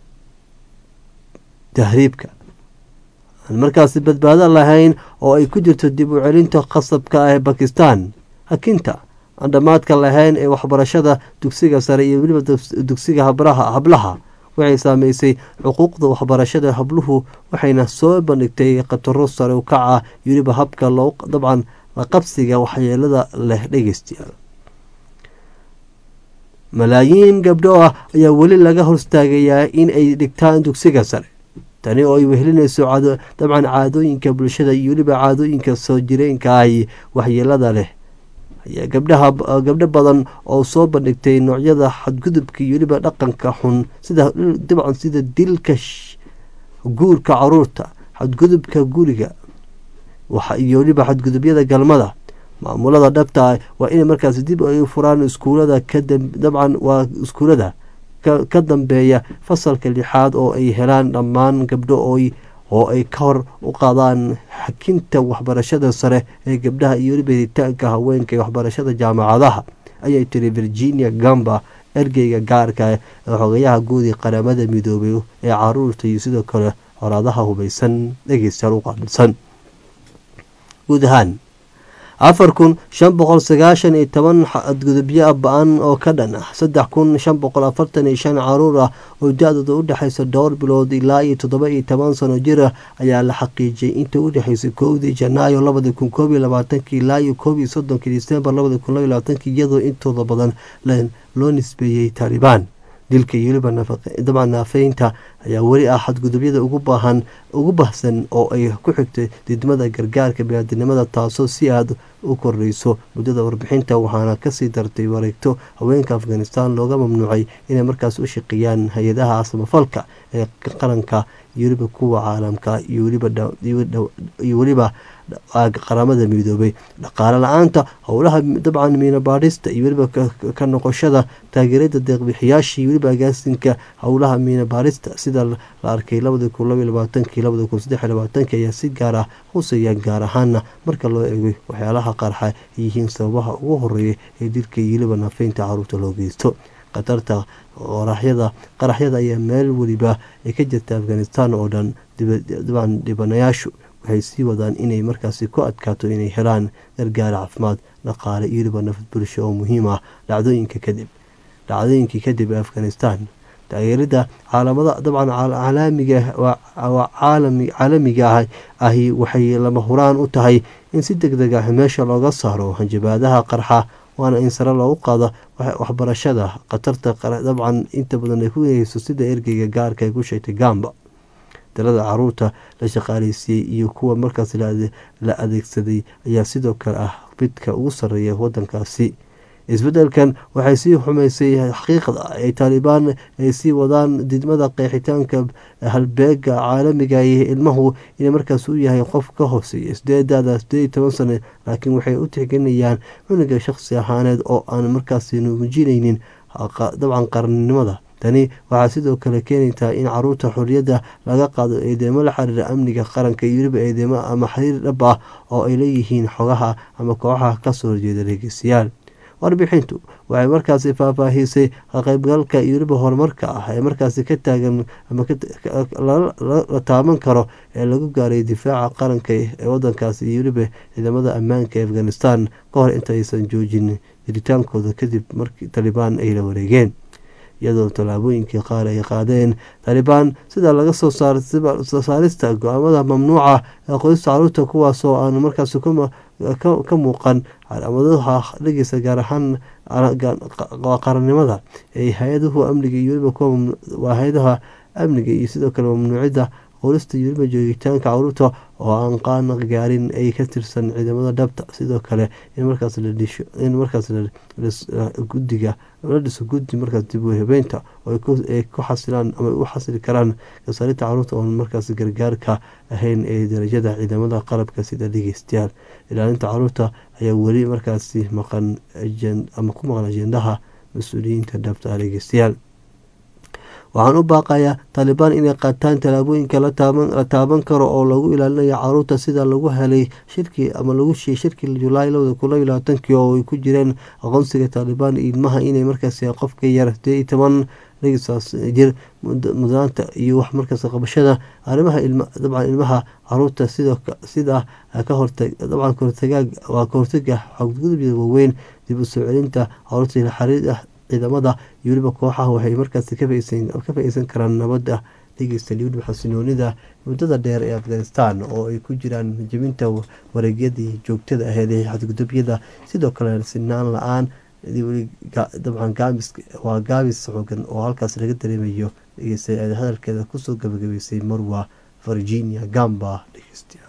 tahriibka aan markaasi badbaado lahayn oo ay ku jirto dib u celinta qasabka ah ee bakistan hakinta aan dhammaadka lahayn ee waxbarashada dugsiga sare iyo weliba dugsiga hablaha waxay saameysay xuquuqda waxbarashada habluhu waxayna soo bandhigtay khataro sare u kaca iyo weliba habka loo dabcan la qabsiga waxyeelada leh dhegeystayaal malaayiin gabdho ah ayaa weli laga horstaagayaa in ay dhigtaan dugsiga sare tani oo ay wehelinayso dabcan caadooyinka bulshada iyo weliba caadooyinka soo jireenka ah waxyeelada leh ayaa gabdhaha gabdho badan oo soo bandhigtay noocyada xadgudubka iyo weliba dhaqanka xun sida dabcan sida dilka guurka caruurta xadgudubka guriga iyo weliba xadgudubyada galmada maamulada dhabta waa inay markaas dib ay furaan iskuulada dabcan waa iskuulada ka dambeeya fasalka lixaad oo ay helaan dhammaan gabdho oo ay ka hor u qaadaan xakinta waxbarashada sare ee gabdhaha iyo weliba helitaanka haweenka ee waxbarashada jaamacadaha ayay tiri virginia gamba ergeyga gaarka ee xogayaha guud ee qaramada midoobay ee caruurta iyo sidoo kale colaadaha hubeysan dhegeystayaal u qaabilsan guud ahaan afar kun shan boqol sagaashan iyo toban xadgudubyo ba-an oo ka dhan ah saddex kun shan boqol afartan iyo shan caruur ah oo da-dooda u dhexeysa dhowr bilood ilaa iyo toddoba iyo toban sano jir ah ayaa la xaqiijiyay inta u dhexeysay kowdii janaayo labada kun koob iyo labaatankii ilaa iyo koob iyo soddonkii disembar labada kun laba iyo labaatankii iyadoo intooda badan loo nisbeeyey taalibaan dilka iyo weliba dabcan naafeynta ayaa weli ah xadgudubyada ugu baahan ugu bahsan oo ay ku xigtay didmada gargaarka biniaadinimada taasoo si aada u kordhayso muddada warbixinta waxaana kasii dartay wareegto haweenka afghanistan looga mamnuucay inay markaas u shaqeeyaan hay-adaha samafalka ee qaranka iyo weliba kuwa caalamka iyo weliba qaramada midoobay dhaqaale la-aanta howlaha dabcan miinabaadhista iyo weliba ka noqoshada taageerada deeqbixiyaasha iyo weliba agaasinka howlaha miinabaadhista sida la arkay labada kun laba iyo labaatankii labada kun saddex iyo labaatankii ayaa si gaar ah huseeya gaar ahaana marka loo eegay waxyaalaha qarxa ay yihiin sababaha ugu horeeya ee dilka iyo weliba naafeynta caruurta loo geysto khatarta qaraxyada qaraxyada ayaa meel weliba ay ka jirta afghanistan oo dhan dabcan dhibanayaashu waxay sii wadaan inay markaasi ku adkaato inay helaan gargaar caafimaad dhaqaale iyo weliba nafad bulsho oo muhiim ah dhacdooyinka kadib dhacdooyinkii kadib ee afghanistan taageerida caalamada dabcan caalamiga caalamiga ahi waxay lama huraan u tahay in si deg deg ah meesha looga saaro hanjabaadaha qarxa waana in sare loogu qaado waxbarashada khatarta dabcan inta badan ay ku heyso sida ergeyga gaarka ay ku sheegtay gamba talada caruurta la shaqaaleysiiyey iyo kuwa markaas la adeegsaday ayaa sidoo kale ah midka ugu sareeya wadankaasi isbedelkan waxay sii xumeysay xaqiiqda ay taalibaan ay sii wadaan didmada qeexitaanka halbeega caalamiga iyo ilmahu inay markaas u yahay qof ka hooseeya sideedada sideed iyo toban sano laakiin waxay u tixgelinayaan cunuga shaqsi ahaaneed oo aan markaasi muujinaynin dabcan qarannimada tani waxaa sidoo kale keenaysaa in caruurta xorriyadda laga qaado eedeemo la xiriira amniga qaranka iyo weliba eedeemo ama xiriir dhab ah oo ay leeyihiin xogaha ama kooxaha kasoo horjeeda dhegeystayaal warbixintu waxay markaasi faahfaahisay qeybgalka iyo weliba horumarka ah ee markaasi ka taagan ama la taaban karo ee lagu gaaray difaaca qaranka ee wadankaasi iyo weliba ciidamada ammaanka ee afghanistan ka hor intaaysan joojin jiritaankooda kadib markii talibaan ay la wareegeen iyadoo tallaabooyinkii qaar ay qaadeen taalibaan sida laga soo soo saarista go-aamada mamnuuca ee qodista caruurta kuwaasoo aan markaas ka muuqan calaamadaha dhegeysa gaar ahaan qaranimada ee hay-adahu amniga iyo weliba waa hay-adaha amniga iyo sidoo kale mamnuucida qolista iyo weliba joogitaanka caruurta oo aan qaan gaarin ay ka tirsan ciidamada dhabta sidoo kale in markaas la dhisho in markaas gudiga la dhiso guddi markaas dib u habeynta oo ay ku xasilaan ama u xasili karaan kasaarinta caruurta oon markaas gargaarka ahayn ee darajada ciidamada qalabka sida dhegeystayaal ilaalinta caruurta ayaa weli markaasi maqan ama ku maqan ajendaha mas-uuliyiinta dhabta dhegeystayaal waxaan u baaqayaa taalibaan inay qaataan tallaabooyinka la taaban karo oo lagu ilaalinayo caruurta sida lagu helay shirkii ama lagu shiyay shirkii julaay labada kun iyo labaatankii oo ay ku jireen aqoonsiga taalibaan ilmaha inay markaas qofka yar sidee iyo toban dhegeysaas jir mudnaanta iyo wax markaas qabashada arrimaha dabcan ilmaha caruurta sida sida ka hortag dabcan kahortaga waa kahortaga xadgudubka waaweyn dib u soo celinta caruurta ila xariir ciidamada iyo weliba kooxaha waxay markaas ka faa-iideysan karaan nabadda dhegeysta iyo weliba xasiloonida muddada dheer ee afghanistan oo ay ku jiraan jebinta wareegyadii joogtada aheyd ee xadgudubyada sidoo kale sinaan la-aan dabcan gaamis waa gaabis xoogan oo halkaas laga dareemayo dhegeysta ee hadalkeeda kusoo gabagabeysay marwa virginia gamba dhegeystayaal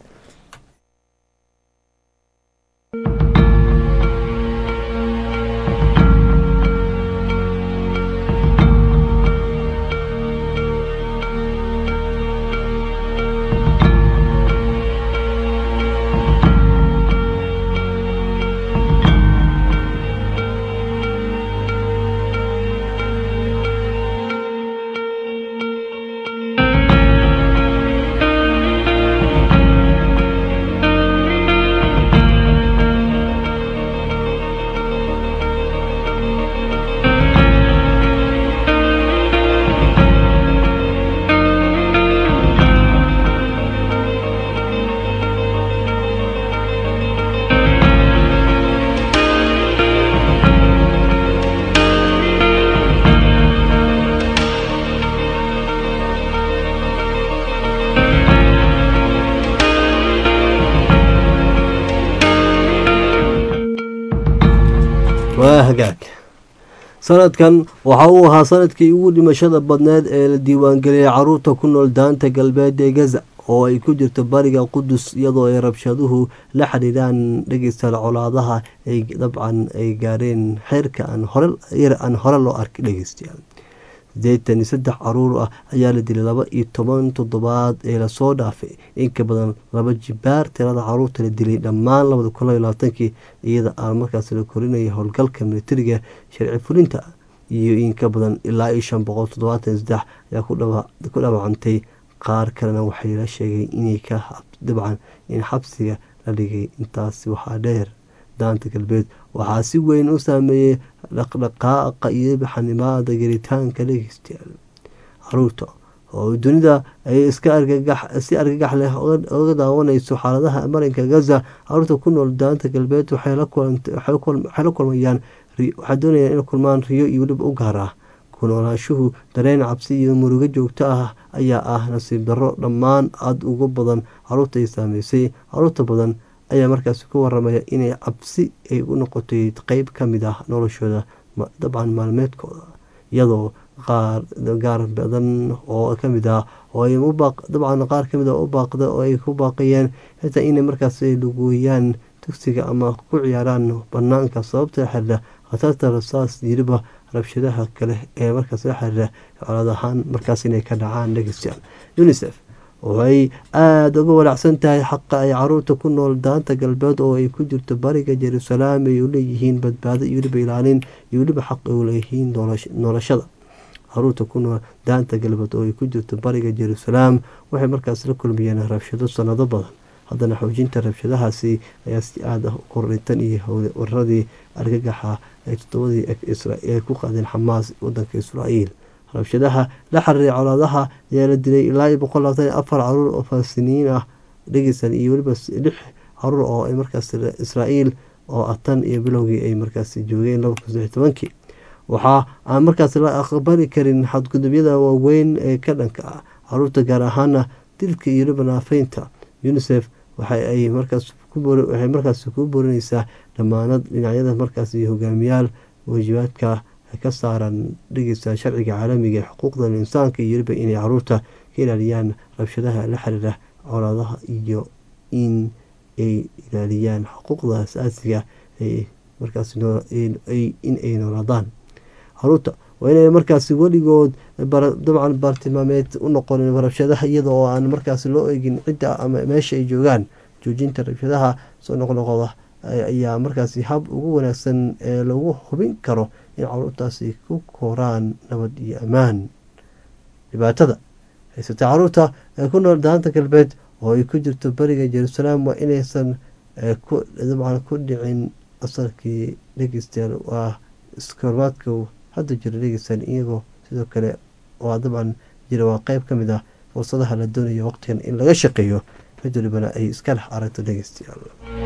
waa hagaag sanadkan waxa uu ahaa sanadkii ugu dhimashada badneed ee la diiwaangeliyay caruurta ku nool daanta galbeed ee gaza oo ay ku jirto bariga qudus iyadoo ay rabshaduhu la xidhiidhaan dhegeystayaal colaadaha ay dabcan ay gaareen xeerka aan hore loo arkay dhegeystayaal sideetan iyo saddex caruur ah ayaa la dilay laba iyo toban toddobaad ee lasoo dhaafay inka badan laba jibaar tirada caruurta la dilay dhammaan labada kun iyo labaatankii iyada aan markaas la korinaya howlgalka militariga sharci fulinta iyo inka badan ilaa iyo shan boqol toddobaatan iyo saddex ayaa ku dhaawacantay qaar kalena waxay la sheegay inay ka dabcan in xabsiga la dhigay intaasi waxaa dheer daanta galbeed waxaa si weyn u saameeyey dhaqdhaqaaqa iyo xanimaada gelitaanka dhegeystayaal caruurta oo dunida ay iska si argagax leh oga daawanayso xaaladaha marinka gaza caruurta ku nool daanta galbeed waxay la kulmayaan waxay doonayaan inay kulmaan riyo iyo weliba u gaar ah ku noolaashuhu dareen cabsi iyo murugo joogto ah ayaa ah nasiib darro dhammaan aada uga badan caruurta ay saameysay caruurta badan ayaa markaasi ku waramaya inay cabsi ay u noqotay qeyb ka mid ah noloshooda dabcan maalmeedkooda iyadoo qaar gaar badan oo kamid ah oo ay dabcan qaar kamid a u baaqda oo ay ku baaqayeen xitaa inay markaas ay lugooyaan dugsiga ama ku ciyaaraan banaanka sababta xirira khatarta rasaas yiriba rabshadaha kale ee markaas la xiriira colaad ahaan markaas inay ka dhacaan dhegeystayaal unicef waxay aada uga walaacsan tahay xaqa ay caruurta ku nool daanta galbeed oo ay ku jirto bariga jeruusalaam ay u leeyihiin badbaado iyo weliba ilaalin iyo weliba xaq ay u leeyihiin noloshada caruurta ku nool daanta galbeed oo ay ku jirto bariga jeruusalaam waxay markaas la kulmayeen rabshado sanado badan haddana xoojinta rabshadahaasi ayaa si aada ah u kordhintan iyo waradii argagaxa ay toddobadii ay ku qaadeen xamaas wadanka israa'iil rabshadaha la xiriiray colaadaha ayaa la dilay ilaa iyo boqol labaatan iyo afar caruur oo falastiiniyiin ah dhegeysan iyo weliba lix caruur oo ay markaas israa'iil oo atan iyo bilowgii ay markaas joogeen laba kun saddex iyo tobankii waxaa aan markaas la aqbali karin xadgudubyada waaweyn ee ka dhanka ah caruurta, gaar ahaana dilka iyo naafeynta. unisef waxay markaas ku boorineysaa dhammaanad dhinacyada markaas hogaamiyaal waajibaadka ka saaran dhegeysta sharciga caalamiga ee xuquuqda insaanka iyo weliba inay caruurta ka ilaaliyaan rabshadaha la xiriira colaadaha iyo in ay ilaaliyaan xuquuqda asaasiga ee markaas in ay noolaadaan. caruurta waa inay markaas weligood dabcan bartilmaameed u noqonin rabshadaha iyada oo aan markaas loo eegin cidda ama meesha ay joogaan. joojinta rabshadaha soo noqnoqda ayaa markaas hab ugu wanaagsan ee lagu hubin karo in caruurtaasi ku koraan nabad iyo ammaan. dhibaatada haysata caruurta ee ku nool daanta galbeed oo ay ku jirto bariga jerusalem waa inaysan dabcan ku dhicin asalkii dhegeystayaal waa iskoormaadka hadda jira dhegeystayaal iyagoo sidoo kale waa dabcan jira waa qeyb ka mid ah fursadaha la doonayo waqtigan in laga shaqeeyo mid walibana ay iska dhex aragto dhegeystayaal.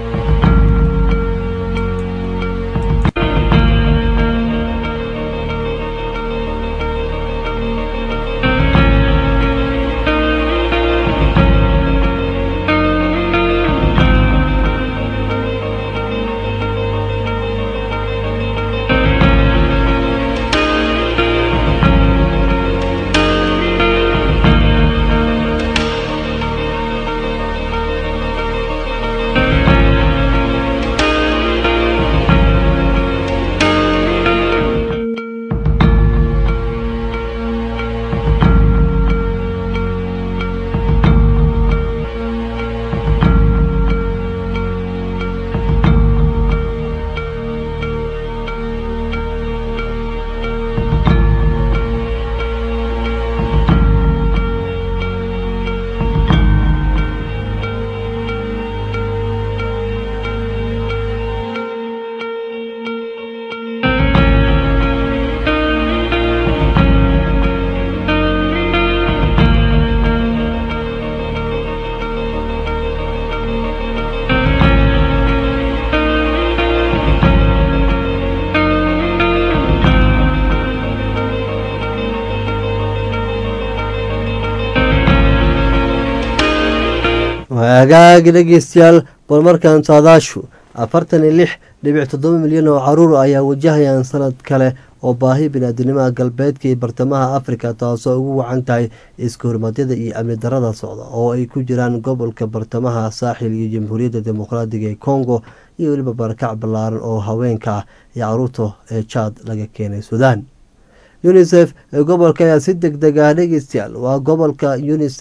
hagaagi dhegeystayaal bal markaan saadaashu afartan iyo lix dhibic toddoba milyan oo caruur ayaa wajahayaan sanad kale oo baahi biniaadamnimada galbeedka iyo bartamaha afrika, taasoo ugu wacan tahay iska hormaadyada iyo amni darada socda oo ay ku jiraan gobolka bartamaha saaxil iyo jamhuuriyadda dimuqraadiga ee congo iyo weliba barakac ballaaran oo haweenka ah iyo caruurta ee jaad laga keenay suudaan. unisef ee gobolka ayaa si deg deg ah dhegeystayaal waa gobolka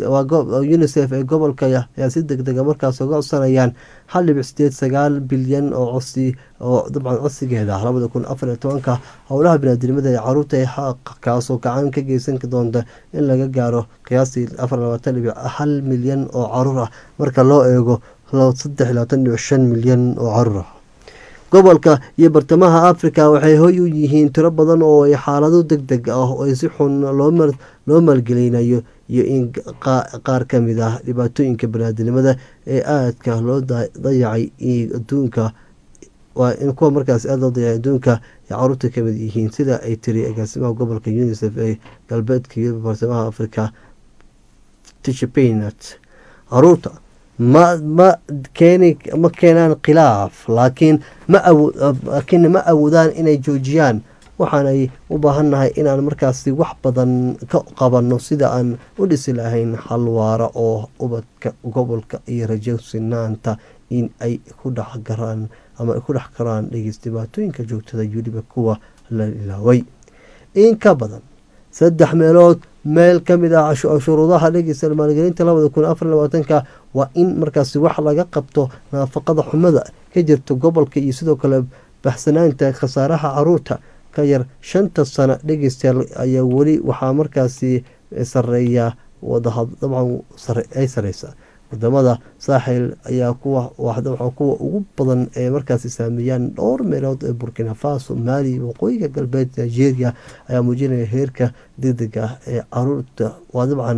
unisef ee gobolka ayaa si deg dega markaas uga codsanayaan hal dhibic sideed sagaal bilyan oo codsi oo dabcan codsigeeda labada kun afar iyo tobanka howlaha biniaadamnimada ee caruurta ee kaasoo gacan ka geysan doonta in laga gaaro qiyaastii afar labaatan dhibic hal milyan oo caruur ah marka loo eego saddex labaatan dhibic shan milyan oo caruur ah. gobolka iyo bartamaha afrika waxay hoy u yihiin tiro badan oo ay xaalado deg deg ah oo si xun loo maalgelinayo iyo in qaar ka mid ah dhibaatooyinka baniaadamnimada ee aadka loo dayacay aduunka waa in kuwa markaas aada loo dayacay adduunka ay caruurta ka mid yihiin, sida ay tiri agaasimaha gobolka unisef ee galbeedka iyo bartamaha afrika tishpainat. caruurta ma ma keeni ma keenaan khilaaf laakiin ma laakiin ma awoodaan inay joojiyaan. waxaanay u baahannahay inaan markaasi wax badan ka qabanno sida aan u dhisi lahayn xal waara oo ubadka gobolka iyo rajo sinaanta in ay ku dhex garaan ama ku dhex karaan dhegeys dhibaatooyinka joogtada weliba kuwa la ilaaway. in ka badan saddex meelood meel ka mid ah shuruudaha dhegeysta maalgelinta labada kun afar iyo labaatanka waa in markaasi wax laga qabto nafaqada xumada ka jirta gobolka iyo sidoo kale baxsanaanta khasaaraha caruurta ka yar shanta sano dhegeystayaal ayaa weli waxaa markaasi sareeya wadaha dabcan ay sareysa wadamada saaxil ayaa kuwa waxaa kuwa ugu badan ee markaasi saameeyaan dhowr meelood ee burkina faso, mali, waqooyiga galbeed, nigeria ayaa muujinaya heerka degdeg ah ee caruurta waa dabcan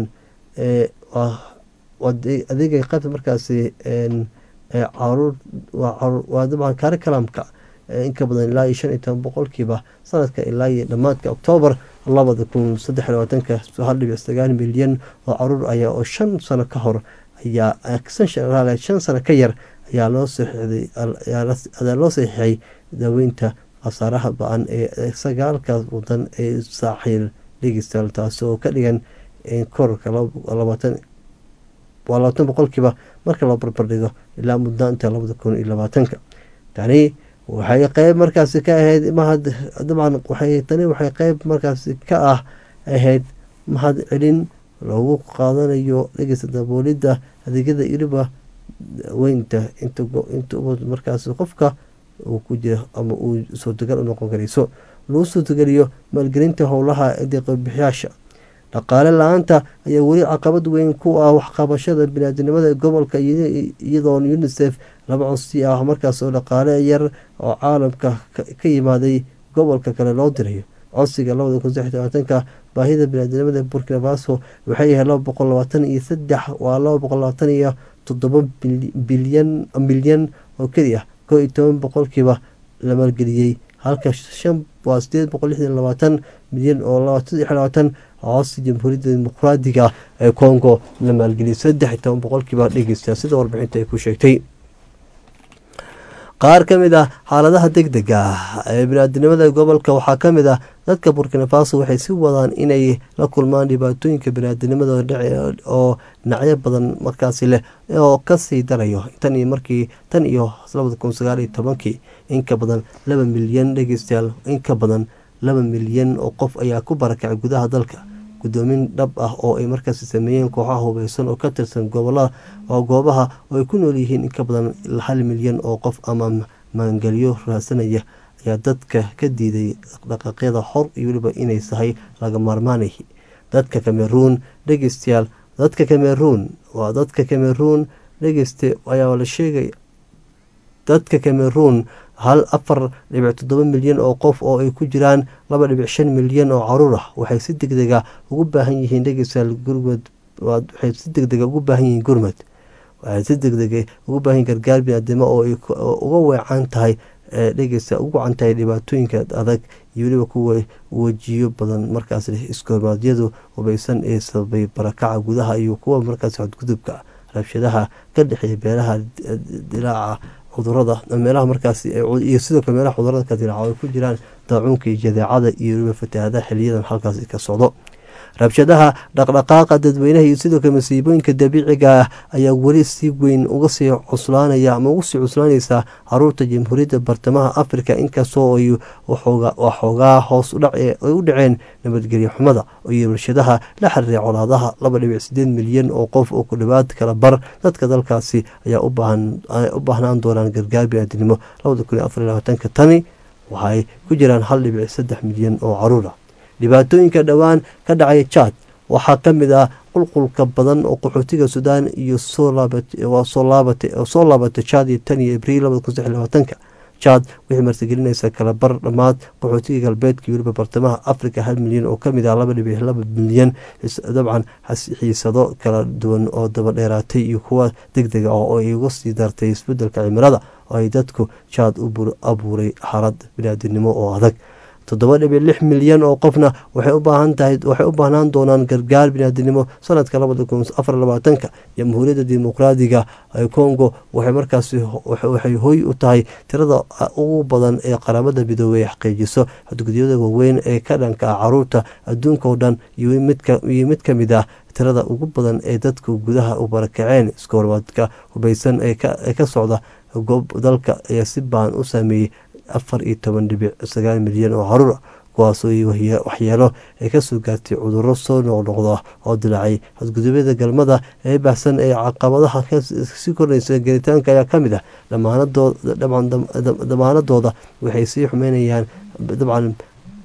adeega qaybta markaasi caruur waa dabcan curriculumka inka badan ilaa iyo shan iyo toban boqolkiiba sanadka ilaa iyo dhammaadka oktoobar labada kun saddex iyo labaatanka hal dhibic sagaal milyan oo caruur ayaa oo shan sano ka hor ayaa shan sano ka yar ayaa loo saxiixday loo saxiixay daaweynta khasaaraha ba-an ee sagaalkaas wadan ee saaxiil dhegeystayaal taasi oo ka dhigan korarka labaatan waa labaatan boqolkiiba marka loo barbardhigo ilaa mudnaanta labada kun iyo labaatanka tani waxay qeyb markaasi ka ahayd mahad dabcan waxay tani waxay qeyb markaasi ka ah ahayd mahad celin loogu qaadanayo dhegeysta daboolidda adeegyada iriba weynta inta markaasi qofka uu ku jira ama uu suurtagal u noqon karayso lagu suurtageliyo maalgelinta howlaha deeqbixiyaasha dhaqaale la-aanta ayaa weli caqabad weyn ku ah waxqabashada biniaadamnimada gobolka iyadoo unisef laba codsi ah markaas oo dhaqaale yar oo caalamka ka yimaaday gobolka kale loo dirayo codsiga labada kun saddex labaatanka baahida biniaadamnimada burkina faso waxay yahay laba boqol labaatan iyo saddex waa laba boqol labaatan iyo toddoba bilyan milyan oo keli ah koo iyo toban boqolkiiba la maalgeliyey halka shan waa sideed boqol lixdan labaatan milyan oo saddex labaatan codsi jamhuuriyadda dimuqraadiga ee congo la maalgeliyay saddex iyo toban boqolkiiba dhegeysta sida warbixinta ay ku sheegtay qaar ka mid ah xaaladaha deg dega ah ee biniaadamnimada gobolka waxaa ka mid ah dadka burkina faso waxay si wadaan inay la kulmaan dhibaatooyinka biniaadamnimada oo dhinacyo badan markaasi leh oo kasii darayo tan iyo markii tan iyo labada kun sagaal iyo tobankii inka badan laba milyan dhegeystayaal inka badan laba milyan oo qof ayaa ku barakacay gudaha dalka gudoomin dhab ah oo ay markaasi sameeyeen kooxaha hubeysan oo ka tirsan gobolada oo goobaha oo ay ku nool yihiin inka badan hal milyan oo qof ama maangelyo raadsanaya ayaa dadka ka diiday dhaqaaqyada xor iyo weliba inay sahay laga maarmaanay dadka cameroon dhegeystayaal dadka cameroon waa dadka cameroon dhegeyste ayaa la sheegay dadka cameroon hal afar dhibic toddoba milyan oo qof oo ay ku jiraan laba dhibic shan milyan oo caruur ah waxay si deg dega ugu baahan yihiin dhegeystayaal gurmad waxay si deg dega ugu baahan yihiin gurmad waxay si deg dega ugu baahan yihiin gargaar biniaadamo oo ay uga weecan tahay dhegeysta ugu wacan tahay dhibaatooyinka adag iyo weliba kuwa wajiyo badan markaas iskoormaadyadu hubeysan ee sababay barakaca gudaha iyo kuwa markaas xadgudubka rabshadaha ka dhexeeya beelaha dilaaca cudurada meelaha markaas iyo sidoo kale meelaha cudurada ka dilaaca ay ku jiraan daacuunka iyo jadeecada iyo weliba fatahaadaha xiliyadan halkaas ka socdo rabshadaha dhaqdhaqaaqa dadweynaha iyo sidoo kale masiibooyinka dabiiciga ah ayaa weli si weyn uga sii cuslaanaya ama uga sii cuslaanaysaa caruurta jamhuuriyadda bartamaha africa inkastoo ay waxoogaa hoos udhac ay u dhaceen nabadgelyo xumada iyo rabshadaha la xiriira colaadaha laba dhibic sideed milyan oo qof oo ku dhawaad kala bar dadka dalkaasi ayaa u baahnaan doonaan gargaar biniaadinimo labada kun iyo afar iyo labaatanka tani waxay ku jiraan hal dhibic saddex milyan oo caruur ah dhibaatooyinka dhowaan ka dhacaya jaad waxaa ka mid ah qulqulka badan oo qaxootiga suudaan iyo soo laabatay jaad iyo tan iyo abriil labada kun saddex iyo labaatanka jaad waxay martigelinaysaa kala bar dhammaad qaxootiga galbeedka iyo weliba bartamaha africa hal milyan oo kamid ah laba dhibic laba milyan dabcan xiisado kala duwan oo daba dheeraatay iyo kuwa deg dega ah oo ay uga sii dartay isbedelka cimilada oo ay dadku jaad u abuuray xaalad biniaadinimo oo adag toddoba dhibic lix milyan oo qofna waxay u baahan tahay waxay u baahnaan doonaan gargaar biniaadinimo sanadka labada kun afar labaatanka jamhuuriyadda dimuqraadiga ee congo waxay markaasi waxay hoy u tahay tirada ugu badan ee qaramada midoobey ay xaqiijiso xadgudubyada waaweyn ee ka dhanka ah caruurta adduunka oo dhan iyo mid ka mid ah tirada ugu badan ee dadka gudaha u barakaceen iskoormaadka hubeysan ee ka socda dalka ayaa si baan u saameeyey afar iyo toban dhibic sagaal milyan oo caruur ah kuwaasoo waxyeelo ay kasoo gaartay cuduro soo noqnoqda oo dilaacay xadgudubyada galmada ee baahsan ee caqabadaha sii kordhaysa gelitaanka ayaa kamid ah damaanadooda waxay sii xumeynayaan dabcan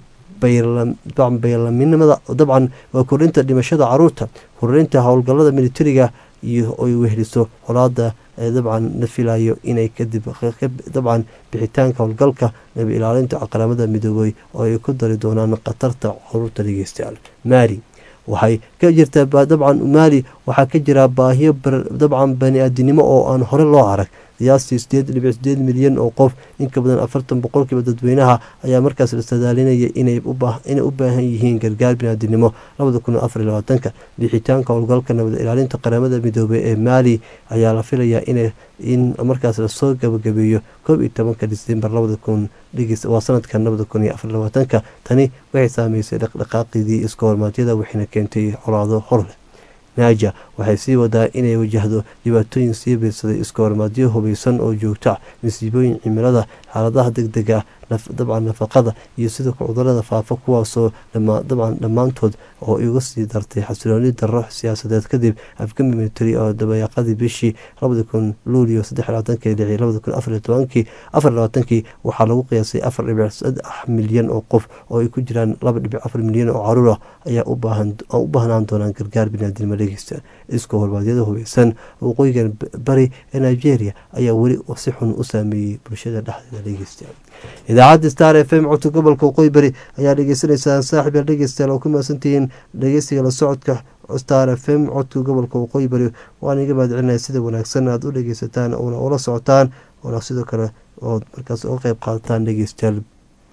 baylaminimada dabcan waa kordhinta dhimashada caruurta horurinta howlgalada militariga iyo ay weheliso colaada dabcan la filayo inay kadib dabcan bixitaanka howlgalka nabi ilaalinta qaramada midoobey oo ay ku dari doonaan khatarta caruurta dhegeystayaal maali waxay ka jirtaa dabcan maali waxaa ka jira baahiyo dabcan bani-aadinimo oo aan hore loo arag qiyaastii sideed dhibic sideed milyan oo qof inka badan afartan boqolkiiba dadweynaha ayaa markaas la sadaalinaya inay u baahan yihiin gargaar biniaadinimo labada kun afar iyo labaatanka bixitaanka howlgalka nabad ilaalinta qaramada midoobey ee maali ayaa la filayaa in markaas lasoo gabagabeeyo koob iyo tobanka disembar labada kun waa sanadka labada kun iyo afar labaatanka tani waxay saameysay dhaqdhaqaaqidii iska hormaadyada waxayna keentay colaado horleh naaja waxay sii wadaa inay wajahdo dhibaatooyin sii biirsaday iska hormaadyo hubaysan oo joogto ah masiibooyin cimilada xaaladaha deg deg ah dabcan nafaqada iyo sidoo kale cudurada faafa kuwaasoo dabcan dhammaantood oo iga sii dartay xasilooni darro siyaasadeed kadib afgami military oo dabayaaqadii bishii labada kun luulio saddex labaatanki dhicii labada kun afar tobankii afar labaatankii waxaa lagu qiyaasay afar dhibic saddex milyan oo qof oo ay ku jiraan laba dhibic afar milyan oo caruur ah ayaa u baahnaan doonaan gargaar biniaadinimo dhegeysta iska hormaadyada hubeysan waqooyiga bari ee nigeria ayaa weli si xun u saameeyey bulshada dhexdeeda dhegeysta idaacadda star f m codka gobolka waqooyi bari ayaa dhegeysaneysaan saaxib yaal dhegeystayaal oo ku mahadsantihiin dhegeysiga la socodka star f m codka gobolka waqooyi bari waan iga mahadcelinaya sida wanaagsan aad u dhegeysataan oona ula socotaan oona sidoo kale ood markaas uga qeyb qaadataan dhegeystayaal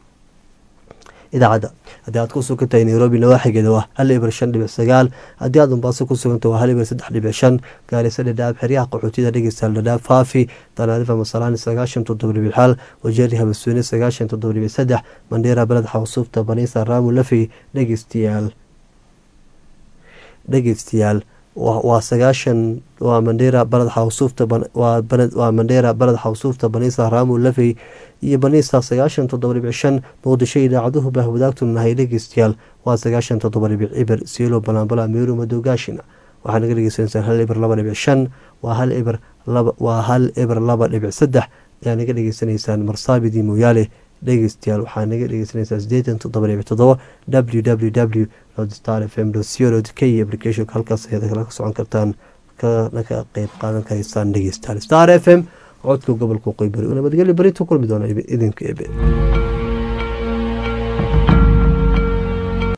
idaacadda haddii aad ku sugantahay nairobi nawaaxigeeda waa hal ibar shan dhibic sagaal haddii aad mombaaso ku suganta waa hal ibar saddex dhibic shan gaarisa dhadhaab xeryaha qaxootiyada dhegeystayaal dhadhaab faafi tanaarifa masalaani sagaashan toddoba dhibic xal wajeeri habasweyne sagaashan toddoba dhibic saddex mandheera beled xawsuufta baniisa raamu lafey dhegeystayaal dhegeystayaal waa sagaashan waa mandheera baled xawsuufta waa mandheera baled xawsuufta baniisa raamu lafey iyo baniisa sagaashan toddoba dhibic shan muqdisho idaacaduhu baa wadaagtu nahay dhegeystayaal waa sagaashan toddoba dhibic ciber siilo balaanbala meeru madowgaashina waxaa naga dhegeysaneysaan hal ibar laba dhibic shan waa hal ibar waa hal ibar laba dhibic saddex ayaa naga dhegeysanaysaan marsaabidii mooyaale dhegeystayaal waxaa naga dhegeysanaysaa sideetan toddoba dhibic toddoba w w w star f m co k applicationka halkaas ayaad kala socon kartaan kana ka qeyb qaadan karaysaan dhegeystayaal star f m codka gobolka waqooyi bari nabadgelyo bari tu kulmi doona idinka ebe